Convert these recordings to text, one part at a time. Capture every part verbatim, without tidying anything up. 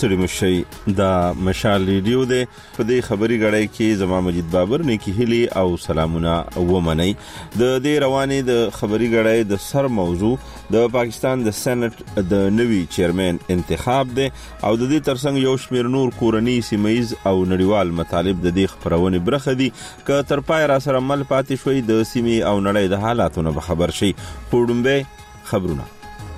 ستړي مشي دا مشال ریډیو دی. په دې خبري غړای کې زما مجید بابر نیکی هلی او سلامونه ومني. د دې رواني د خبري غړای د سر موضوع د پاکستان د سېنات د نوي چیرمن انتخاب دی او د دې ترڅنګ یو شمیر نور کورنی سیمایز او نړیوال مطالب د دې خبرونه برخه دي ک تر پای را سره مل پاتې شوی د سیمې او نړۍ د حالاتونو به خبر شي. پوډمبه خبرونه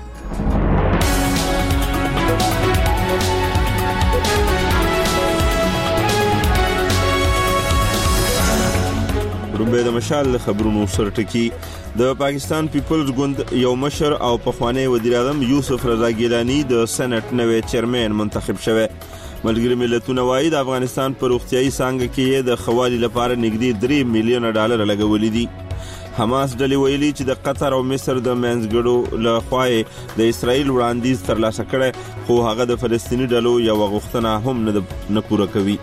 روبه د مشال خبرونو سرټکی. د پاکستان پیپلز ګوند یو مشر او پخوانی وزیر اعظم یوسف رضا ګیلانی د سېنات نوې چیرمن منتخب شوه. ملګری ملتونه وايي د افغانستان پر روغتيایي څنګه کې د خوالي لپاره نږدې درې میلیون ډالر لګولې دي. حماس ډلې ویلي چې د قطر او مصر د منځګړو له خوا د اسرائیل وړاندیز ترلاسه کړي خو هغه د فلسطیني ډلو یو غوښتنه هم نه پوره کوي.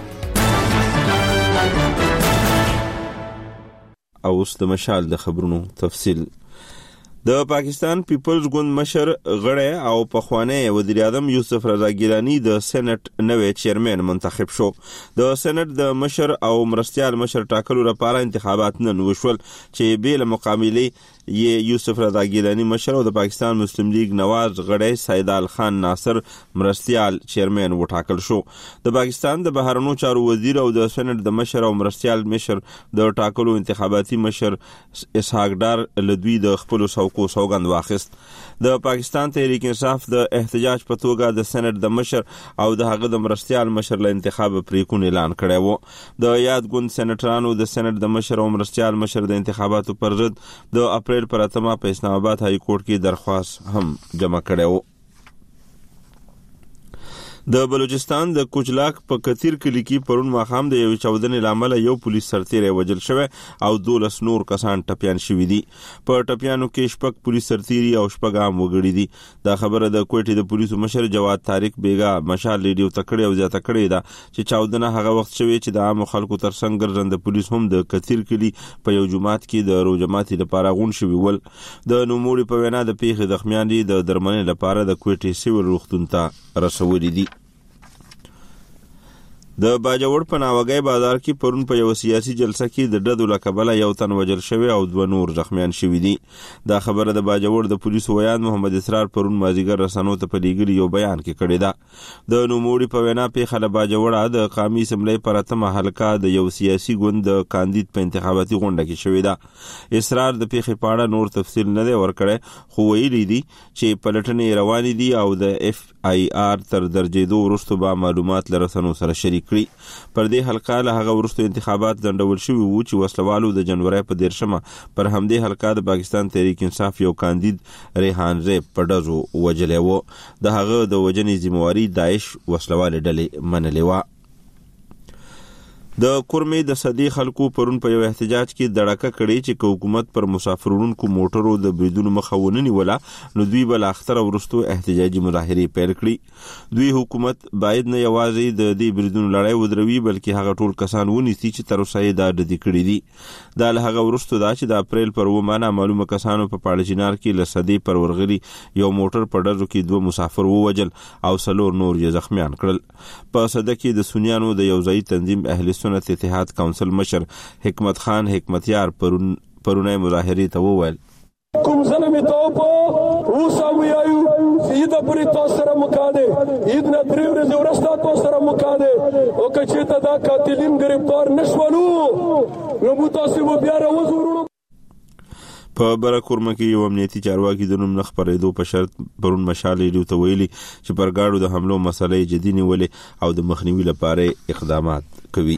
او اوس د مشال د خبرونو تفصیل. د پاکستان پیپلز ګوند مشر غړی او پخوانی وزیر اعظم یوسف رضا ګیلانی د سېنات نوې چیرمن منتخب شو. د سېنات د مشر او مرستیال مشر ټاکلو لپاره انتخابات نن وشول چې بیل مقابله یې یوسف رضا ګیلانی مشر او د پاکستان مسلم لیگ نواز غړی سیدال خان ناصر مرستیال چیرمن وټاکل شو. د پاکستان د بهرنیو چارو وزیر او د سېنات د مشر او مرستیال مشر د ټاکلو انتخاباتي مشر اسحاق ډار لدوی د خپل سو کو سوګند واخست. د پاکستان تحریک انصاف د احتجاج په توګه د سېنات د مشر او د هغه د مرستیال مشر له انتخاب پریکون اعلان کړی وو. د یاد ګوند سېناترانو د سېنات د مشر او مرستیال مشر د انتخاباتو پر ضد د اپریل پر اتمه په اسلام آباد های کورټ کې درخواست هم جمع کړی وو. د بلوچستان د کوچلاک په کثیر کلی کې پرون ماخام د یو چاودنې لامل یو پولیس سرتیری وژل شوی او دولس نور کسان ټپیان شوي دي. په ټپیانو کې شپږ پولیس سرتیری او شپږ عام وګړي دي. دا خبره د کوټې د پولیسو مشر جواد طارق بیگا مشال ریډیو تکړه او زیاته کړې ده چې چاودنه هغه وخت شوی چې د عام خلکو ترڅنګ ګرځند پولیس هم د کثیر کلی په یو جماعت کې د روجماتي لپاره غون شوی ول. د نوموړي په وینا د پیښې زخمیان دي د درملنې لپاره د کوټې سیول روغتون ته رسولي دي. د باجوړ په ناوګي بازار کې پرون په یو سیاسي جلسه کې د ډدو لکبله یو تن وژل شوی او دوه نور زخمیان شوي دي. دا خبره د باجوړ د پولیسو ویان محمد اسرار پرون مازیګر رسنیو ته په لیږلي یو بیان کې کړی ده. د نوموړي په وینا پیښه د باجوړ د قومي اسمبلی پر اتمه حلقه د یو سیاسي ګوند د کاندید په انتخاباتي غونډه کې شوې ده. اسرار د پیښې په اړه نور تفصیل نه دی ورکړی خو ویلي دي چې پلټنې روانې دي او د اف آی آر تر درجېدو وروسته به معلومات له رسنیو سره شریک کړي. پر دې حلقه له هغه وروسته انتخابات ځنډول شوي وو چې وسلوالو د جنوري په دیرشمه پر همدې حلقه د پاکستان تحریک انصاف یو کاندید ریحان زیب په ډزو وجلی وو. د هغه د وجنې ذمہواری داعش وسلوال ډلې منلې وه. د کورمې د صدې خلکو پرون په یو احتجاج کې دړکه کړي چې حکومت پر مسافرونکو موټرو د بریدونو مخه ونی ولا نو دوی بل اختر ورستو احتجاجي مظاهره پیل کړي. دوی حکومت باید نه یوازې د دې بریدونو لړۍ ودروي بلکې هغه ټول کسان ونیسي چې تر اوسه دا د دې کړي دي. دا له هغه ورستو دا چې د اپریل پر ومانه معلومه کسانو په پاړجینار کې له صدې پر ورغلي یو موټر په ډزو کې دوه مسافر ووجل او څلور نور یې زخمیان کړل. په صده کې د سنیانو د یو ځای تنظیم اهل سنت اتحاد کونسل مشر حکمت خان حکمتیار پرون پرونه مظاهره ته وویل کوم زلمه ته په اوسه ویایو سید پرې تاسو سره مکاده عید نه درې ورځې ورسته تاسو سره مکاده او کچې ته دا قاتلین گرفتار نشولو نو مو تاسو بیا راوځورو. په برکورمه کې یو امنیتي چارواکي د نوم نه خبرېدو په شرط پرون مشال ریډیو ته ویلي چې پرګاړو د حملو مسلې جدي نیولې او د مخنیوي لپاره اقدامات کوي.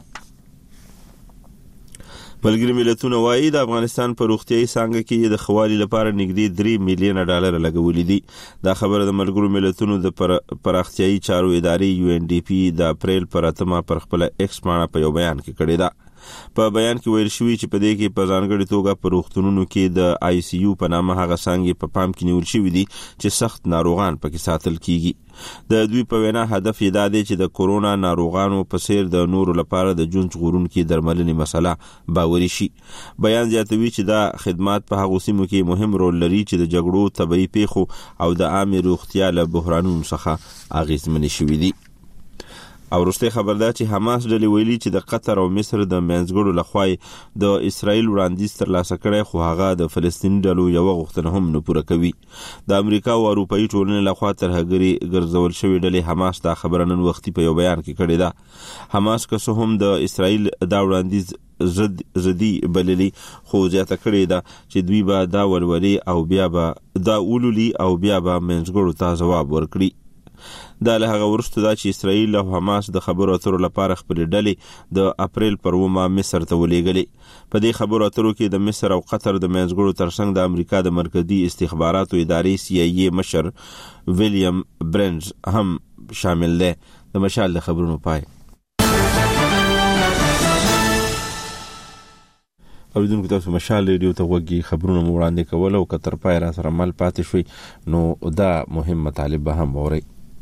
ملګری ملتونه وايي د افغانستان په روغتيایي څنګه کې د خوالي لپاره نږدې درې میلیون ډالر لګولې دي. دا خبره د ملګرو ملتونو د پراختیایي چارو ادارې یو ان ډي پی د اپریل پر اتمه پر خپل ایکس باندې په یو بیان کې کړی ده. په بیان کې ویل شوی چې په دې کې په ځانګړي توګه په روغتونونو کې د آی سی یو په نامه هغه څنګه په پام کې نیول شوی دي چې سخت ناروغان پکې ساتل کیږي. د دوی په وینا هدف یې دا دی چې د کورونا ناروغانو په څیر د نورو لپاره د جونج غورونکو درملنې مسله باوري شي. بیان زیاتوي چې دا خدمات په هغو سیمو کې مهم رول لري چې د جګړو طبي پیښو او د عامه روغتیا له بحرانونو څخه اغیزمن شوي دي. او وروستي خبر دا چې حماس ډلې ویلي چې د قطر او مصر د منځګړو لخوا د اسرائیل وړاندیز ترلاسه کړی خو هغه د فلسطیني ډلو یو غوښتنه هم نه پوره کوي. د امریکا او اروپאי ټولنې لخوا ترهګري ګرځول شوی ډلې حماس دا خبره نن وختي په یو بیان کې کړې ده. حماس که څه هم د اسرائیل دا وړاندیز زد زدي بللي خو زیاته کړې ده چې دوی به دا ولولي او بیا به دا اولولي او بیا به منځګړو ته ځواب ورکړي. دا له هغه وروسته دا چې اسرائیل او حماس د خبرو اترو لپاره خپل ډلې د اپریل پر اوومه مصر ته ولېږلې. په دې خبرو اترو کې د مصر او قطر د منځګړو ترڅنګ د امریکا د مرکزی استخباراتو ادارې سی ای ای مشر ویلیام برنز هم شامل دی. د مشال د خبرونو پای. اوریدونکو تاسو مشال ریډیو ته وګورئ، خبرونه مو وړاندې کول او کتر پای را سره مل پاتې شوي نو دا مهم مطالب به هم ووري.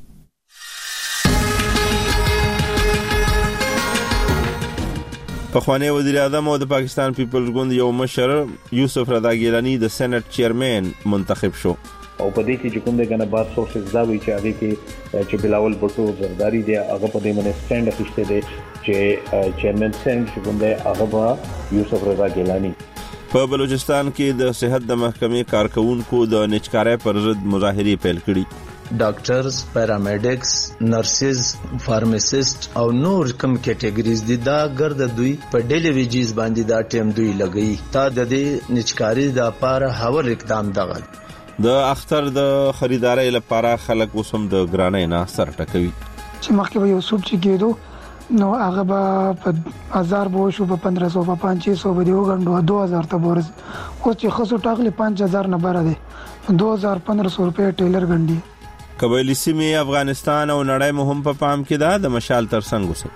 پخوانی وزیر اعظم او د پاکستان پیپلز ګوند یو مشر یوسف رضا ګیلانی د سېنات چیرمن منتخب شو. او په دې کې چې کوم د کنه بار سورسز دا وی چې هغه کې چې بلاول بټو زرداری دی هغه په دې باندې سټاند اخیسته دی چې چیرمن سند چې کوم دی هغه به یوسف رضا ګیلانی. په بلوچستان کې د صحت د محکمې کارکونکو د نچکارۍ پر ضد مظاهرې پیل کړي. ډاکټرز، پیرامیډکس، نرسز، فارماسیست او نور کم کټګریز دي دا ګرد دوی په ډیلی ویجز باندې دا ټیم دوی لګي تا د دې نچکاری د لپاره حول اقدام دغه د اختر د خریدارۍ لپاره خلک وسم د ګرانۍ نه سر ټکوي. چې مخکې به یو سوپ چې کېدو نو هغه به په هزار به شو په پندرہ سو په پانچ سو به دی وګڼو دو هزار ته ورز اوس چې خصو ټاکلي پانچ هزار نه بره دی دو هزار پندرہ سو روپے ټیلر ګڼي. قبایلی سیمې افغانستان او نړۍ مهم په پام کې ده. د مشال ترڅنګ وسو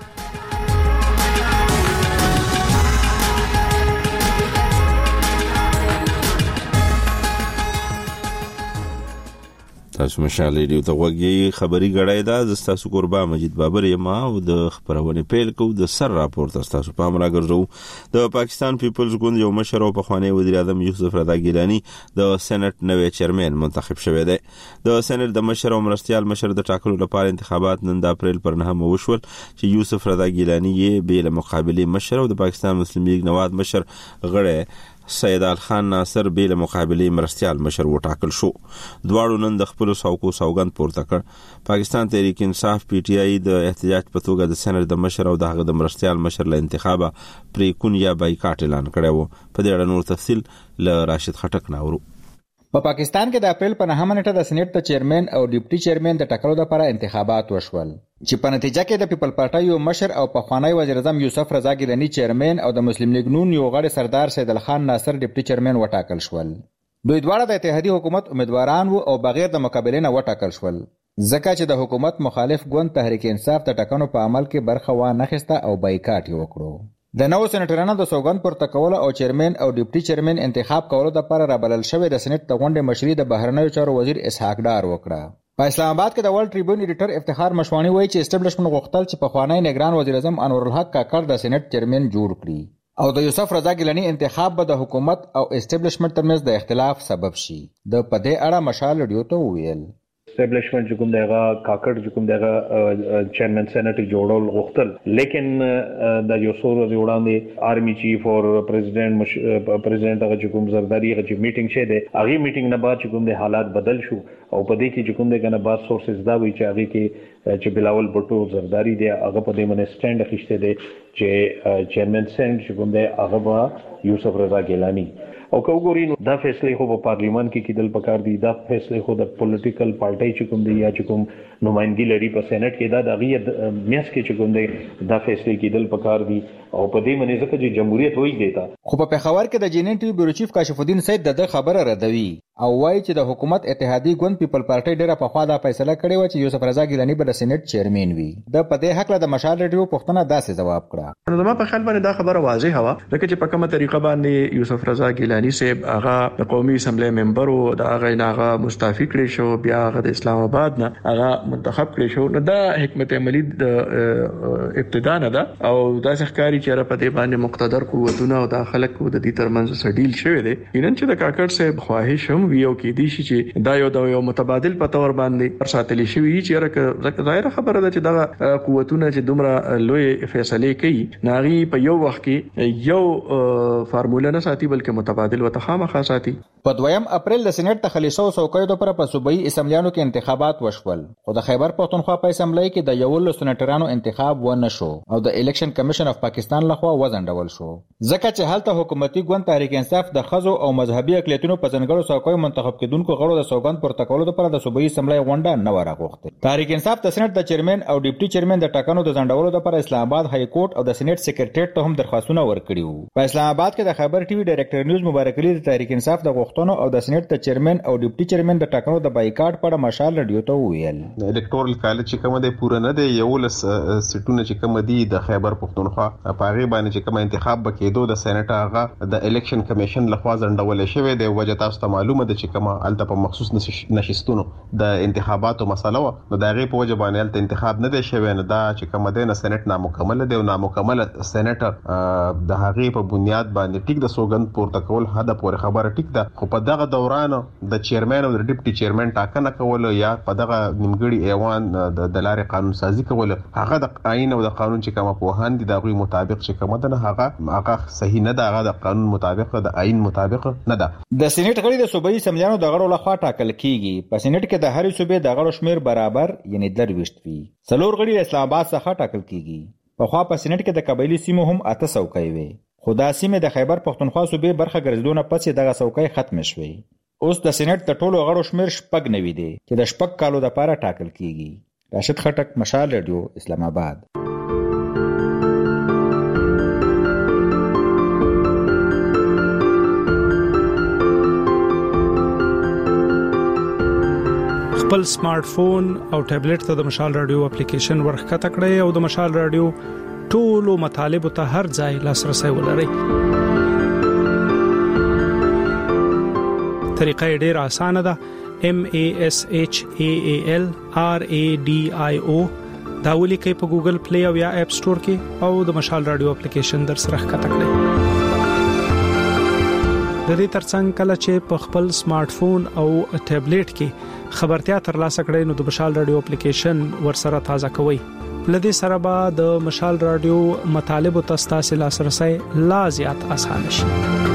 تاسو مشال ریډیو ته وګورئ. خبري غړای دا د تاسو قربا مجید بابر یم او د خبرونه پیل کو د سر راپور تاسو په امر راګرځو. د پاکستان پیپلز ګوند یو مشر او پخوانی وزیر اعظم یوسف رضا ګیلانی د سېنات نوې چیرمن منتخب شوی دی. د سېنات د مشر او مرستيال مشر د ټاکلو لپاره انتخابات نن د اپریل پر نهمه وشول چې یوسف رضا ګیلانی یې بیل مقابله مشر او د پاکستان مسلم لیگ نواز مشر غړی سید الخان ناصر بیل مقابله مرستيال مشر وټاکل شو. دواړو نن د خپل ساوکو سوګند پورته کړ. پاکستان تحریک انصاف پی ټی آی د احتجاج په توګه د سېنات د مشر او د هغه د مرستيال مشر له انتخابه پرې کون یا بایکاټ اعلان کړی و. په دې اړه نور تفصیل له راشد خټک ناورو. په پاکستان کې د اپریل په نهمه نیټه د سېنات د چیرمن او ډیپټي چیرمن د ټاکلو لپاره انتخابات وشول چې په نتیجه کې د پیپل پارټي یو مشر او پخوانی وزیر اعظم یوسف رضا ګیلانی چیرمن او د مسلم لیگ نون یو غړی سردار سید الخان ناصر ډیپټي چیرمن وټاکل شول. دوی دواړه د اتحادیه حکومت امیدواران وو او بغیر د مقابلې نه وټاکل شول ځکه چې د حکومت مخالف ګوند تحریک انصاف د ټاکنو په عمل کې برخه و نه خسته او بایکاټ یې وکړو. د نو سېنټرانو د سوګند پر تکول او چیرمن او ډیپټي چیرمن انتخاب کولو لپاره رابلل شوی د سېنات د غونډې مشري د بهرنیو چارو وزیر اسحاق ډار وکړه. په اسلام آباد کې د ورلد ټریبیون ایډیټر افتخار مشوانی وایي چې اسټابلیشمنت غوښتل چې په خوانی نگران وزیر اعظم انور الحق کاکړ د سېنات چیرمن جوړ کړي او د یوسف رضا ګیلانی انتخاب به د حکومت او اسټابلیشمنت ترمنځ د اختلاف سبب شي. د پدې اړه مشال ریډیو ته ویل اسټابلیشمنت کوم دغه کاکړ کوم دغه چیرمن سېنات جوړول غوښتل لیکن د یو څو ورځې وړاندې آرمي چیف او پریزیدنت پریزیدنت هغه کوم زرداری هغه میټینګ شه ده هغه میټینګ نه بعد کوم د حالات بدل شو او په دې کې کوم دغه نه بعد سورسز دا وی چې هغه کې چې بلاول بټو زرداری دی هغه په دې باندې سټاند اخیسته دی چې چیرمن سېنات کوم دی هغه به یوسف رضا ګیلانی او کو ګورینو دا فیصله خو په پارلیمان کې کېدل پکار دي. دا فیصله خو د پولیټیکل پارټي چې کوم دی یا چې کوم نمائندګي لري په سېنات کې دا د غیه میاس کې چې کوم دی دا فیصله کېدل پکار دي او په دې باندې ځکه چې جمهوریت وایي دیتا. خو په پېښور کې د جنین ټي بیورو چیف کاشف الدین سید د خبره ردوي او وایي چې د حکومت اتحادی ګوند پیپل پارټي ډیره په خوا دا فیصله کړې و چې یوسف رضا ګیلانی به د سېنات چیرمن وي. د پدې حق له د مشال ریډیو پښتنه داسې جواب کړه. نو ما په خیال باندې دا خبره واضحه و لکه چې په کومه طریقه باندې یوسف رضا ګیلانی صاحب هغه د قومي اسمبلی ممبر او د هغه ناغه مستعفی کړی شو بیا هغه د اسلام آباد نه هغه منتخب کړی شو. نو دا حکمت عملی د ابتدا نه ده او دا ښکاری چې را په دې باندې مقتدر قوتونه او د خلکو د دې ترمنځ سډیل شوی دی. اینن چې د کاکړ صاحب خواهش هم وي او کې دي چې دا یو د یو متبادل په تور باندې ساتلی شوی چې راکه ظاهر خبره ده چې دا قوتونه چې دومره لوی فیصله کوي ناغي په یو وخت کې یو فارموله نه ساتي بلکې متبادل وتخامخ ساتي. په دویم اپریل د سېنات تخلیصو څوکیو لپاره په صوبایي اسمبلیانو کې انتخابات وشول خو د خیبر پښتونخوا په اسمبلی کې د یو لس سېناترانو انتخاب ونه شو او د الیکشن کمیشن اف پاکستان لخوا وځنډول شو ځکه چې هلته حکومتي ګوند تحریک انصاف د خزو او مذهبي اقلیتونو په ځنګړو څوکیو منتخب کېدونکو غړو د سوګند پورته کولو لپاره د صوبایي اسمبلی غونډه نه ورغوښته. تحریک انصاف د سېنات د چیرمن او ډیپټي چیرمن د ټاکنو د ځنډولو لپاره اسلام آباد های کورټ او د سېنات سکریټریټ ته هم درخواستونه ورکړي وو. په اسلام آباد کې د خبر ټي وي ډایریکټر نیوز مبارک علي د تحریک انصاف د غوښتنو او د سېنات د چیرمن او ډیپټي چیرمن د ټاکنو د بایکاټ په اړه مشال رادیو ته وویل. د الکټورل کالج چې کوم دی پوره نه دی یو لس سټونه چې کوم دی د خیبر پښتونخوا په هغه باندې چې کوم انتخاب بکیدو د سېنات هغه د الیکشن کمیشن لخوا ځنډول شوی دی. وجه تاسو ته معلومه ده چې کوم الته په مخصوص نشستونو د انتخاباتو مسله و نو د هغه په وجه باندې الته انتخاب نه دی شوی نه دا چې کوم دی نه سېنات نامکمل دی او نامکمل سېنات د هغه په بنیاد باندې ټیک د سوګند پورته کول هدا پورې خبره ټیک ده خو په دغه دوران د چیرمن او د ډیپټي چیرمن ټاکنه کول یا په دغه نیمګړي ایوان د دلاري قانون سازي کول هغه د آئین او د قانون چې کومه په هان دي دغه مطابق چې کومه ده هغه هغه صحیح نه ده هغه د قانون مطابق د آئین مطابق نه ده. د سېنات غړي د صوبایي اسمبلیانو د غړو لخوا ټاکل کیږي. په سېنات کې د هرې صوبې د غړو شمیر برابر یعنی درويشت وي. څلور غړي د اسلام آباد څخه ټاکل کیږي. په خوا په سېنات کې د قبایلی سیمو هم اته څوکۍ وي خو دا سیمه د خیبر پښتونخوا صوبې برخه ګرځیدونه پسې دغه څوکۍ ختم شوې. اوس د سېنات د ټولو غړو شمیر شپږ نوي دي چې د شپږ کالو لپاره ټاکل کیږي. راشد خټک، مشال رادیو، اسلام آباد. خپل سمارټ فون او ټابلیټ ته د مشال رادیو اپلیکیشن ورخکته کړئ او د مشال رادیو ټولو مطالبه ته هر ځای لاسرسي ولرئ. طریقه ډیر اسانه ده. M A S H A A L R A D I O دا ولیکئ په ګوګل پلی او یا اپ سٹور کې او د مشال رادیو اپلیکیشن در سره ښکته کړئ. د دې ترڅنګ کله چې په خپل سمارټ فون او ټابلیټ کې خبرتیا ترلاسه کړئ نو د مشال رادیو اپلیکیشن ورسره تازه کوئ. لدې سره به د مشال رادیو مطالب او تاسو لاسرسي لا زیات اسانه شي.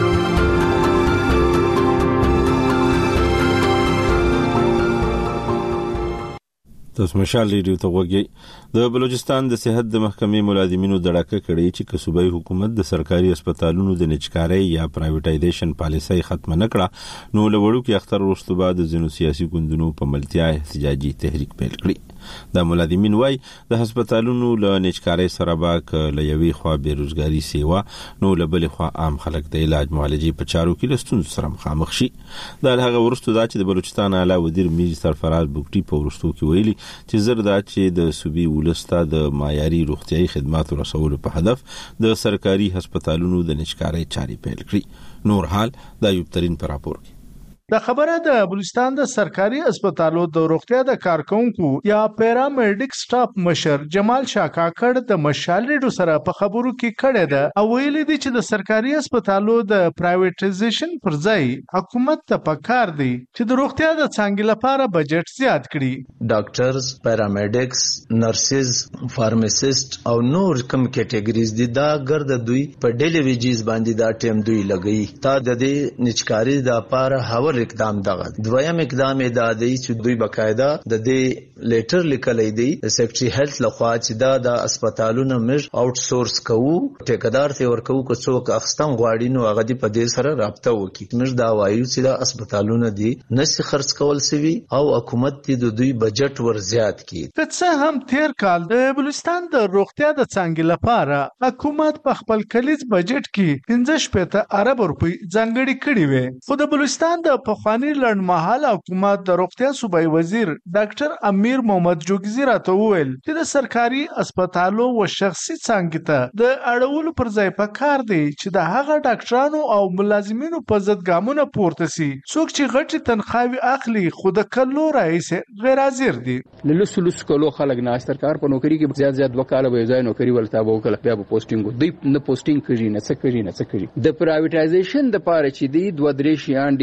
تاسو مشال ریډیو ته وګورئ. د بلوچستان د صحت د محکمې ملازمینو دړکه کړې چې صوبایي حکومت د سرکاري هسپتالونو د نچکارۍ یا پرایویټایزیشن پالیسي ختم نه کړه نو لوړو کې اختر وروسته بعد د زینو سیاسي ګوندونو په ملتیا احتجاجي تحریک پیل کړی. د ملازمین وای د هسپتالونو له نچکارۍ سره باک له یوې خوا بیروزګاری سیوا نو له بل خوا عام خلک د علاج معالجې په چارو کې لستون سره مخامخ شي. دا هغه ورستو دا چې د بلوچستان اعلی وزیر میر سرفراز بوګټي په ورستو کې ویلي چې زر دا چې د صوبې ولستا د معیاري روغتيایي خدماتو رسولو په هدف د سرکاري هسپتالونو د نچکارۍ چاري پیل کړې. نور حال د ایوب ترين پر راپور کې د خبره د بلوچستان د سرکاري هسپتالو د روغتیا د کارکونکو یا پیرامډیک سټاف مشر جمال شاه کاکړ د مشال ریډیو سره په خبرو کې کړه ده او ویلي دي چې د سرکاري هسپتالو د پرایویټایزیشن پر ځای حکومت ته پکار دی چې د روغتیا د څنګه لپاره بجټ زیات کړي. ډاکټرز، پیرامډیکس، نرسز، فارماسیست او نور کوم کټګریز دي دا ګرد دوی په ډیلی ویجز باندې دا ټیم دوی لګي تا د دې نچکاری د لپاره هاور اقدام دغه دویم اقدام دا دی چې دوی بقاعده د دې لیټر لیکلې دی د سیکریټري هیلث لخوا چې دا د هسپتالونو مر اوټ سورس کوو ټیکدار ته ورکو که څوک اخستم غواړي نو هغه دی په دې سره رابطه وکړي. مر دا وایو چې د هسپتالونو دی نسی خرڅ کول سوي او حکومت دی د دوی بجټ ور زیات کړي. که څه هم تیر کال د بلوچستان د روغتیا د څنګه لپاره حکومت په خپل کلیز بجټ کې پنځه شپږ ارب روپۍ ځانګړي کړي وي خو د بلوچستان د پخوانی لړمحاله حکومت د روغتیا صوبایي وزیر ډاکټر امیر محمد جوګزی راته وویل چې د سرکاري هسپتالو او شخصي څنګه ته د اړولو پر ځای پکار دی چې د هغه ډاکټرانو او ملازمینو په ضد ګامونه پورته سي څوک چې غټي تنخواوي اخلي خو د کلو رئیس غیر حاضر دي. للس لس کلو خلک نه سرکار په نوکری کې زیات زیات وکاله به ځای نوکری ولتا به وکړه بیا په پوسټینګ دوی نه پوسټینګ کوي نه څه کوي نه څه کوي. د پرایویټایزیشن د پاره چې دی دوه درې شیان ډیر ضروری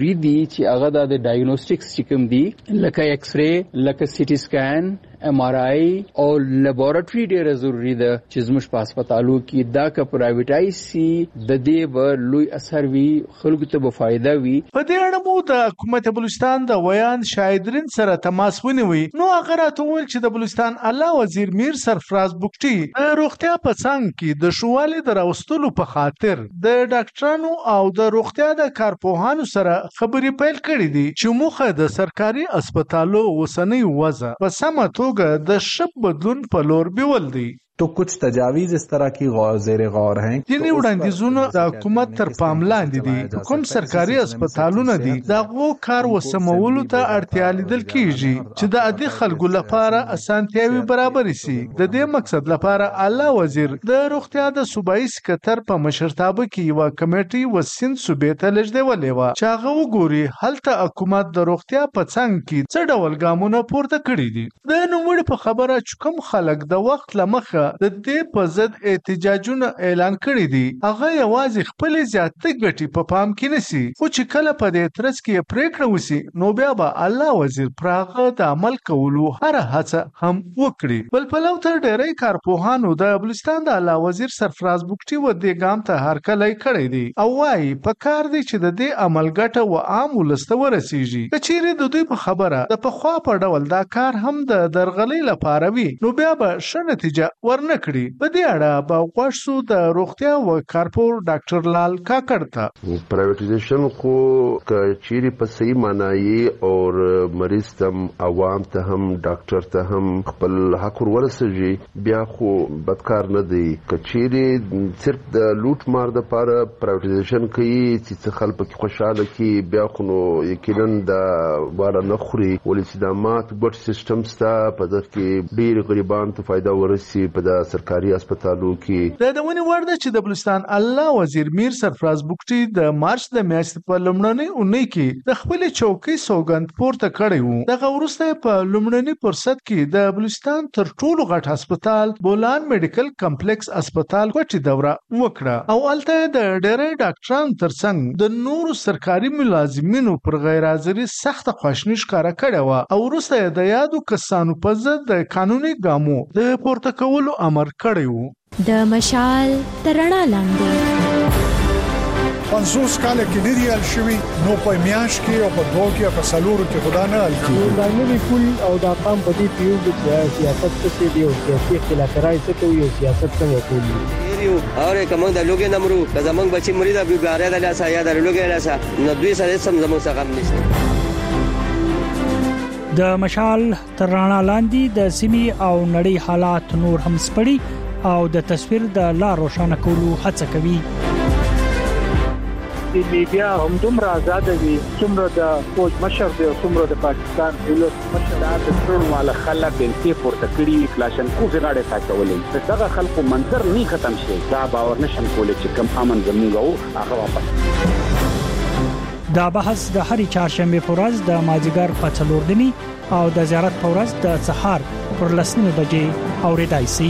ضروری دي چې هغه د ډایګنوستکس چې کوم دي لکه ایکس ری لکه سی ټي سکین ام آر آی او لیبارټری ډیره ضروری ده چې زموږ په هسپتالو کې دا که پرایویټایز سي د دې به لوی اثر وي خلکو ته به فایده وي. په دې اړه مو د حکومت بلوچستان د ویان شاهدرین سره تماس ونیوي. نو هغه راته وویل چې د بلوچستان اعلی وزیر میر سرفراز بوکټي د روغتیا په څنګ کې د شوالي د راوستلو په خاطر د ډاکټرانو او د روغتیا د کارپوهانو سره خبرې پیل کړې دي چې موخه د سرکاري هسپتالو اوسنی وضع په سمه توګه د شپ بدلون په لور بیول دي. तो कुछ तजावीज इस तरह की गौर जेर गौर हैं. ځینې وړاندیزونه د حکومت تر پام لاندې دي. کوم سرکاري هسپتالونه دي دغه کار وسمولو ته اړتیا لیدل کیږي چې د عادي خلکو لپاره اسانتیاوي برابر شي. د دې مقصد لپاره اعلی وزیر د روغتیا د صوبایي سکتر په مشرتابه کې یو کمیټي وسین صوبې ته لږدولې و چې هغه وګوري هلته حکومت د روغتیا په څنګ کې څه ډول ګامونه پورته کړي دي. د نوموړي په خبره چې کوم خلک د وخت لمخه د دې په ضد احتجاجونه اعلان کړي دي هغه یوازې خپل زیاتې ګټې په پام کې نسی خو چې کله په دې ترڅ کې پریکړه وسی نو بیا به الله وزیر پراغه د عمل کولو هر هڅه هم وکړي. بل په لور تر ډېرې کارپوهانو د بلوچستان د الله وزیر سرفراز بوکټي و دې ګام ته هرکلی کړی دی او وايي په کار دی چې د دې عمل ګټه و عام ولسته ورسیږي. کچېرې د دوی په خبره د پخوا په ډول دا کار هم د درغلۍ لپاره وي نو بیا به ښه نتیجه ورنه کړي. په دې اړه به غوښ شو د روغتیا و کارپور ډاکټر لال کاکړ ته. پرایویټایزیشن کو کچېرې په صحیح معنی اور مریض تم عوام ته هم ډاکټر ته هم خپل حق ورسېږي بیا خو بدکار نه دی. کچېرې صرف د لوټ مار د لپاره پرایویټایزیشن کوي چې خلک پکې خوشاله کی بیا خو نو یقینا د واره نه خوري ولې چې د مات ګډ سیستم ستا په دغه کې ډېر غریبان ته فائدہ ورسي په د سرکاري هسپتالو کې. د دونی ورده چې د بلوچستان الله وزیر میر سرفراز بوکټي د مارچ د میاشتې په لومړنۍ اونۍ کې د خپل چوکۍ سوګند پورته کړی وو. دغه وروسته په لومړنۍ فرصت کې د بلوچستان تر ټولو غټ هسپتال بولان میډیکل کمپلیکس هسپتال کوټي دوره وکړه او الته د ډېرې ډاکټرانو ترڅنګ د نورو سرکاري ملازمینو پر غیر حاضري سخت خواشنی ښکارا کړې و او وروسته د یادو کسانو په ضد د قانوني ګامو د پورته کولو امر کړی وو. د مشال ترڼا لاندې پنځوس کال کې لري الشوي نو په میاش کې او په دوه کې په سلورو کې خدا نه الکی دا نوی کول او دا قام په دې پیو چې سیاست څه دی او سیاسي اختلاف راځي ته یو سیاست څنګه کوي یو اوره کوم د لوګي نمرو که زمنګ بچی مریض ابي ګاره د لاسه یا د لوګي لاسه نو دوی سره سم زموږ څخه هم نشته. د مشال ترڼا لاندې د سیمي او نړۍ حالات نور هم سپړي او د تصویر د لار روښانه کولو هڅه کوي. د میډیا هم دومره آزاد دي څومره د فوج مشر دی څومره د پاکستان دولت مشر د ټول مال خلک په پورته کړی کلاشن کو غاړه ساتولې دغه خلکو منظر نه ختم شي دا باور نشم کولای چې کم امن زموږ او هغه واپس. دا بحث د هرې چهارشنبه په ورځ د مازیګر په څلور نیمې او د زیارت په ورځ د سهار پر لس نیمې بجې اورېدای شي.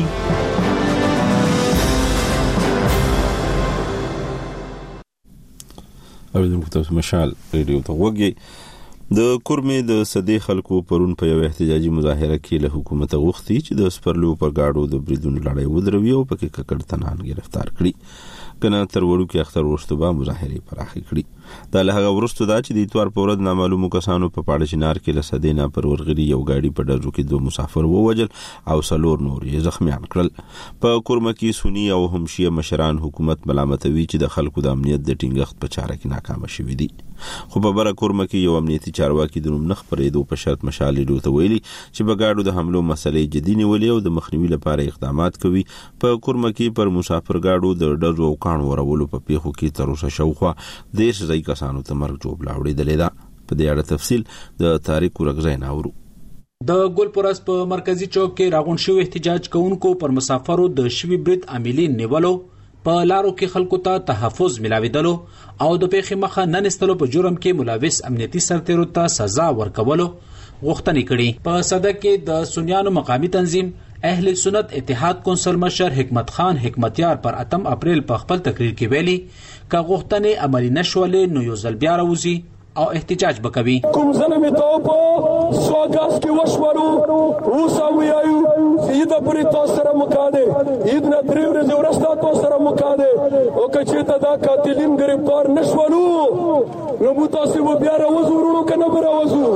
اوریدونکو تاسو مشال ریډیو ته وګورئ. د کورمې د صدې خلکو پرون په یو احتجاجي مظاهره کې له حکومت غوښتي چې د سپرلو پر گاډو د بریدونو لړۍ ودروي او پکې ککړتنان گرفتار کړي. کنه تر وړو کې اختر ورستو به مظاهره پراخې کړي. دا له هغه ورستو دا چې د اتوار په ورځ نامعلومو کسانو په پاړه چنار کې له صدې نه پر ورغري یو گاډي په ډزو کې دوه مسافر ووجل او څلور نور یې زخمیان کړل. په کورمه کې سنی او هم شیعه مشران حکومت ملامتوي چې د خلکو د امنیت د ټینګښت په چاره کې ناکام شوي دي. خو په بره کورمه کې یو امنیتي چارواکي د نوم نه خبرېدو په شرط مشال ریډیو ته ویلي چې په گاډو د حملو مسلې جدي نیولې او د مخنیوي لپاره اقدامات کوي. په کورمه کې پر مسافر گاډو د ډزو او کانو ورولو په پیښو کې تر اوسه شاوخوا دیش ځای کسانو ته مرګ جوړ لاوړېدلې ده. په دې اړه تفصیل د تاریخ ورغځای ناورو. د ګلپورس په مرکزی چوک کې راغون شو احتجاج کوونکو پر مسافرو د شوی برید عاملین نیولو په لارو کې خلکو ته تحفظ ملاویدلو او د پیښې مخه نه نستلو په جرم کې ملوث امنیتي سرتیرو ته سزا ورکولو غوښتنې کړي. په صدک کې د سنیانو مقامی تنظیم اهل سنت اتحاد کونسل مشر حکمت خان حکمتیار پر اتم اپریل په خپل تقریر کې ویلي که غوښتنې عملي نشولې نو یو ځل بیا راوځي او احتجاج وکوي. کوم ظلم ته په سواګاس کې وشورو اوسه ویایو چې د پرې تاسو سره مکاده اید نه درې ورځې ورسته تاسو سره مکاده او کچې ته دا قاتلین گرفتار نشولو نو مو تاسو به بیا راوځورو کنه به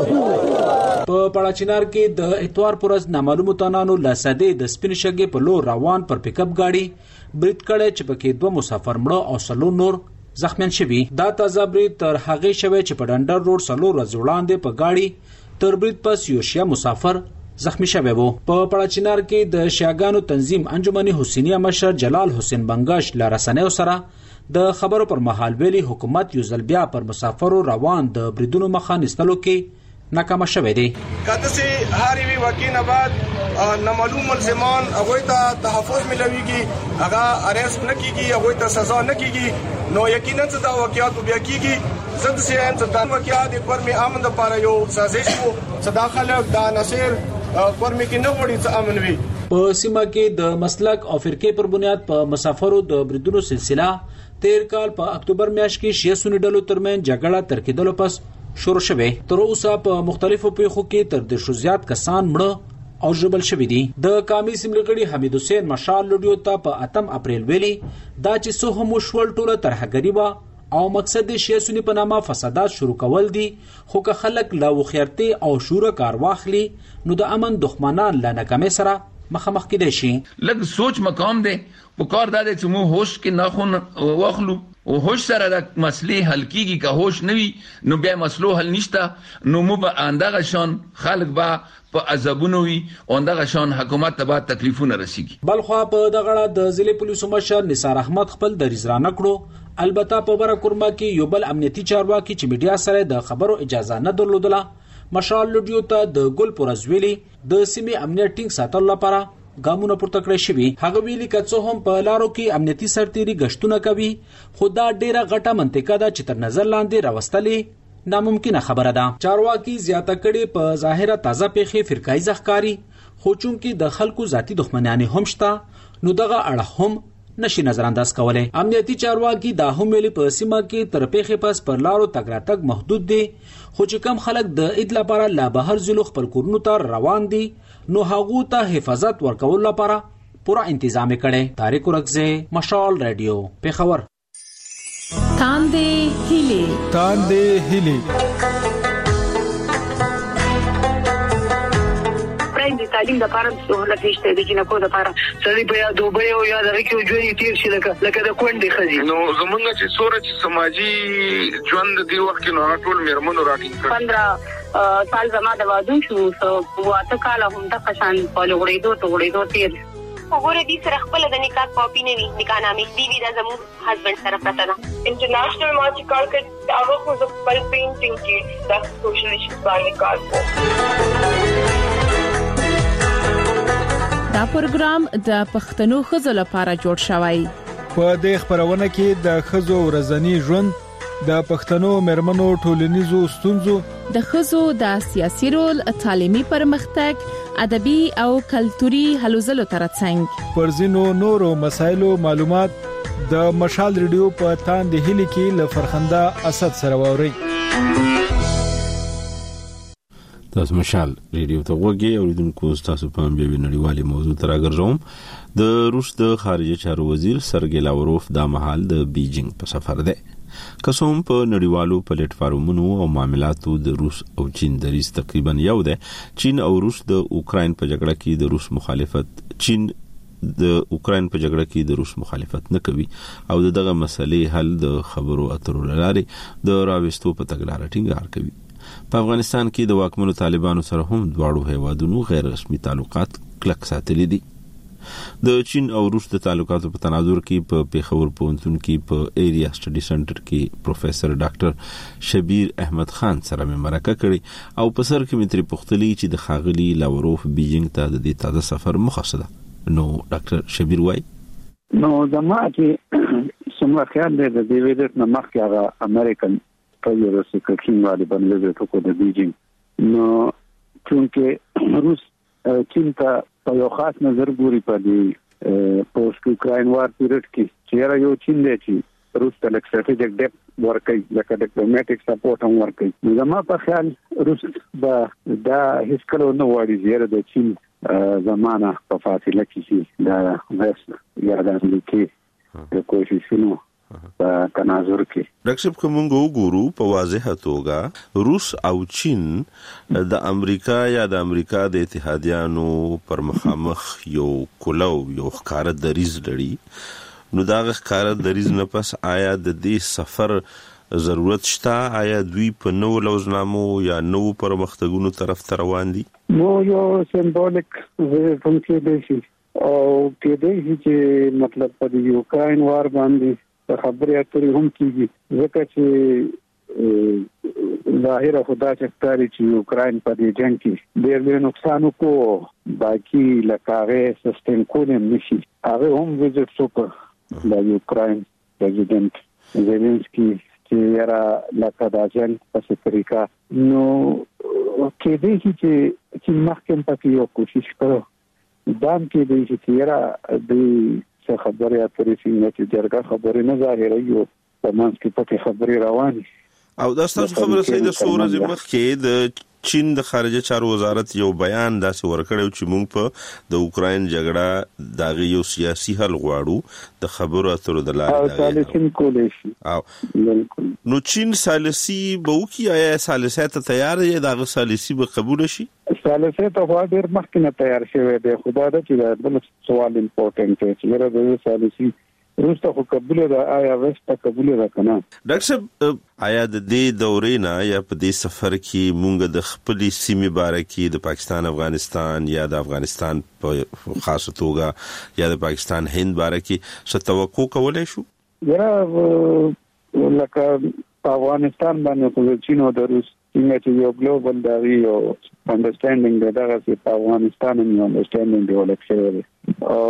راوځو. په پړاچینار کې د اتوار پرز نامعلومو تنانو لاسده د سپین شګې په لور روان پر پک اپ گاډي برید کړي چې پکې دوه مسافر مړه او سلو نور زخمیان شوي. دا تازه برید تر هغه شوی چې په ډنډر روډ سلور ورځې وړاندې په گاډي تر برید پس یو شیا مسافر زخمی شوی وو. په پړاچینار کې د شیاګانو تنظیم انجمن حسینیه مشر جلال حسین بنگش لارسنیو سره د خبرو پر مهال ویلي حکومت یو ځل بیا پر مسافرو روان د بریدونو مخه نیستلو کې ناکام شوی دی. کله چې هاري وی وکینه بعد نامعلوم ملزمان هغه ته تحفظ ملويږي هغه اریسټ نه کیږي هغه ته سزا نه کیږي نو یقینا چې دا واقعیت بیا کیږي زند سي ان ته دا واقعیت پر می امن د پاره یو سازش وو صداخله دا نصير پر می کې نه وړي څه امن وي. په سیمه کې د مسلک او فرقې پر بنیاد په مسافرو د بریدونو سلسله تیر کال په اکتوبر میاشت کې شیعه سنی ډلو ترمن جګړه تر کېدلو پس شروع شوه. تر اوسه په مختلفو پیښو کې تر د شو زیات کسان مړه او ژوبل شوي دي. د قومي سیملګړي حمید حسین مشال لډیو ته په اتم اپریل ویلي دا چې سو هم شول ټوله ترهګری وا او مقصد شیعه سنی په نامه فسادات شروع کول دي خو که خلک لا وخیرتي او شوره کار واخلي نو د امن دښمنان لا ناکامه سره مخامخ کېدای شي. لږ سوچ مقام دی په کار دا چې مو هوش کې ناخون واخلو او هوش سره د مسلې حل کیږي که هوش نوي نو بیا مسلو حل نشته نو مو به اندغه شان خلک با په عذابونو وي او اندغه شان حکومت ته به تکلیفونه رسیږي. بلخوا په دغه د ضلع پولیسو مشر نثار احمد خپل دریځ را نکړو. البته په بره کورما کې یو بل امنیتي چارواکي چې میډیا سره د خبرو اجازه نه درلودله مشال لډیو ته د ګل پرزویلی د سیمې امنیت ټینګ ساتلو لپاره ګامونه پورته کړی شوی. هغه ویلي کڅو هم په لارو کې امنیتي سرتيري غشتونه کوي خو دا ډیره غټه منطقه ده چې تر نظر لاندې راوستلې ناممکنه خبره ده. چارواکي زیاته کړي په ظاهره تازه پیښې فرقای ځخکاری خو چونکی د خلکو ذاتی دښمنانه هم شته نو دغه اړه هم نشي نظر انداز کولای. امنیتي چارواکي دا هم ویلي په سیمه کې تر پیښې پس پر لارو تګ راتګ محدود دي خو چې کم خلک د عید لپاره لا بهر ځلو خپل کورونو ته روان دي نو هغه ته حفاظت ورکول لپاره پورا تنظیم کړي. طارق ورکزه مشال رادیو پیښور. تاندې هلي تاندې هلي د تعلیم د لپاره سہولت نشته د جنکو د لپاره سړي په یاد دوبه او یاد راکې ژوند تیر شي لکه لکه د کونډې خزي نو زمونږ چې سوره چې سماجی ژوند دی وخت کې نو ټول میرمنو راټینګ کړ. پندرہ سال زما د وادو شو سو واته کال هم د قشان په لوړې دوه توړې دوه تیر وګوره دې سره خپل د نکاح کاپی نه وي نکاح نامې دی وی د زمو هسبند سره پراته ده. انټرنیشنل مارچ کار کړ هغه خو د خپل پینټینګ کې د سوشل ایشوز باندې کار کوي. دا پروګرام د پښتنو خزو لپاره جوړ شوی. په دې خبرونه کې د خزو ورځنی ژوند د پښتنو مرمنو ټولنیزو ستونزو د خزو د سیاسي رول تعلیمي پرمختګ ادبي او کلتوري هلو ځلو ترڅنګ پر ځینو نورو مسایلو معلومات د مشال ریډیو په تاندې هلي کې ل فرخنده اسد سره ووري. تاسو مشال ریډیو ته وګورئ او لیدونکو تاسو په بیا نړیوالي موضوع تر راګرځوم. د روس د خارجه چارو وزیر سرګی لاوروف دا مهال د بیجینګ په سفر دی. قسم په نړیوالو پلیټ فارمونو او معاملاتو د روس او چین دریز تقریبا یو دی. چین او روس د اوکرين په جګړه کې د روس مخالفت چین د اوکرين په جګړه کې د روس مخالفت نه کوي او دغه مسلې حل د خبرو اترو لاري د راوستو په تګلارې ټینګار کوي. په افغانستان کې د واکمنو طالبانو سره هم دواړو هیوادونو غیر رسمي تعلقات کلک ساتلي دي. د چین او روس د تعلقاتو په تناظر کې په پیښور پوهنتون کې په ایریا سټډي سنټر کې پروفیسور ډاکټر شبیر احمد خان سره مرکه کړي او په سر کې متري پختلی چې د خاغلی لاوروف بیجینګ ته د دې تازه سفر مخصصه. نو ډاکټر شبیر وای نو زما چې سمه خیال دی د دې ویډیو نه مخکې هغه امریکن پایلوټ سکرټری والی باندې د ټکو د بیجینګ نو چونکه روس چین ته په یو خاص نظر ګوري په دې پوسټ اوکراین وار پیریډ کې چې یو چین دی چې روس ته لکه ستراتیجیک ډیپ ورکوي لکه ډیپلوماټیک سپورټ هم ورکوي. زما په خیال روس به دا هیڅ کله نه وایي زیاده د چین زمانه په فاصله کې شي دا وست یا د امریکای د کوششونو په تناظر کې. ډاکټر کومنګ وګورو په واضحه توګه روس او چین د امریکا یا د امریکا د اتحادیانو پر مخامخ یو کولو یو ښکار دریز لري. نو دا ښکار دریز نه پس آیا د دې سفر ضرورت شته؟ آیا دوی په نو لوزنامو یا نو پرمختګونو طرف ته روان دي؟ نو یو سمبولیک فنکشن دی شي او کې دی چې مطلب په یوکراین وار باندې خبرې اترې هم کیږي ځکه چې ظاهره خدا چې ښکاري چې یوکراین په دې جنگ کې ډېر ډېر نقصان وکړو باقي لکه سیستم کولم نشي. هغه هم وزټ وکړ د یوکراین پریزیدنت زيلنسکي چې یاره لکه د جنگ په طریقه نو کې دی چې چې مخکې پکې یو کوشش کړو دام کې دی چې یاره د خبرې اترې څنګه چې جرګه خبرې نه ظاهري یو په منځ کې پکې خبرې روانې او دا ستاسو خبره صحیح ده. څو ورځې مخکې د چین د خارجه چارو وزارت یو بیان داسې ورکړی چې موږ په د اوکراین جګړه دغه یو سیاسي حل غواړو د خبرو اترو د لارې او نو چین سالسي به وکړي. آیا سالسي ته تیار دی؟ دغه سالسي به قبول شي؟ سالسي ته خو ډېر مخکې نه تیار شوی دی. خدا دا چې دا بل سوال امپورټنټ دی چې یره د سالسي روس ته قبول ده آیا وست ته قبول ده کنه؟ ډاکټر آیا د دې دورې نه یا په دې سفر کې مونږ د خپلې سیمې باره کې د پاکستان افغانستان یا د افغانستان په خاصه توګه یا د پاکستان هند باره کې څه توقع کولای شو؟ یاره لکه په افغانستان باندې خو چین او د روس څنګه چې یو ګلوبل داوی او انډرستانډینګ دغه په افغانستان یو انډرستانډینګ ډیولپ شوی او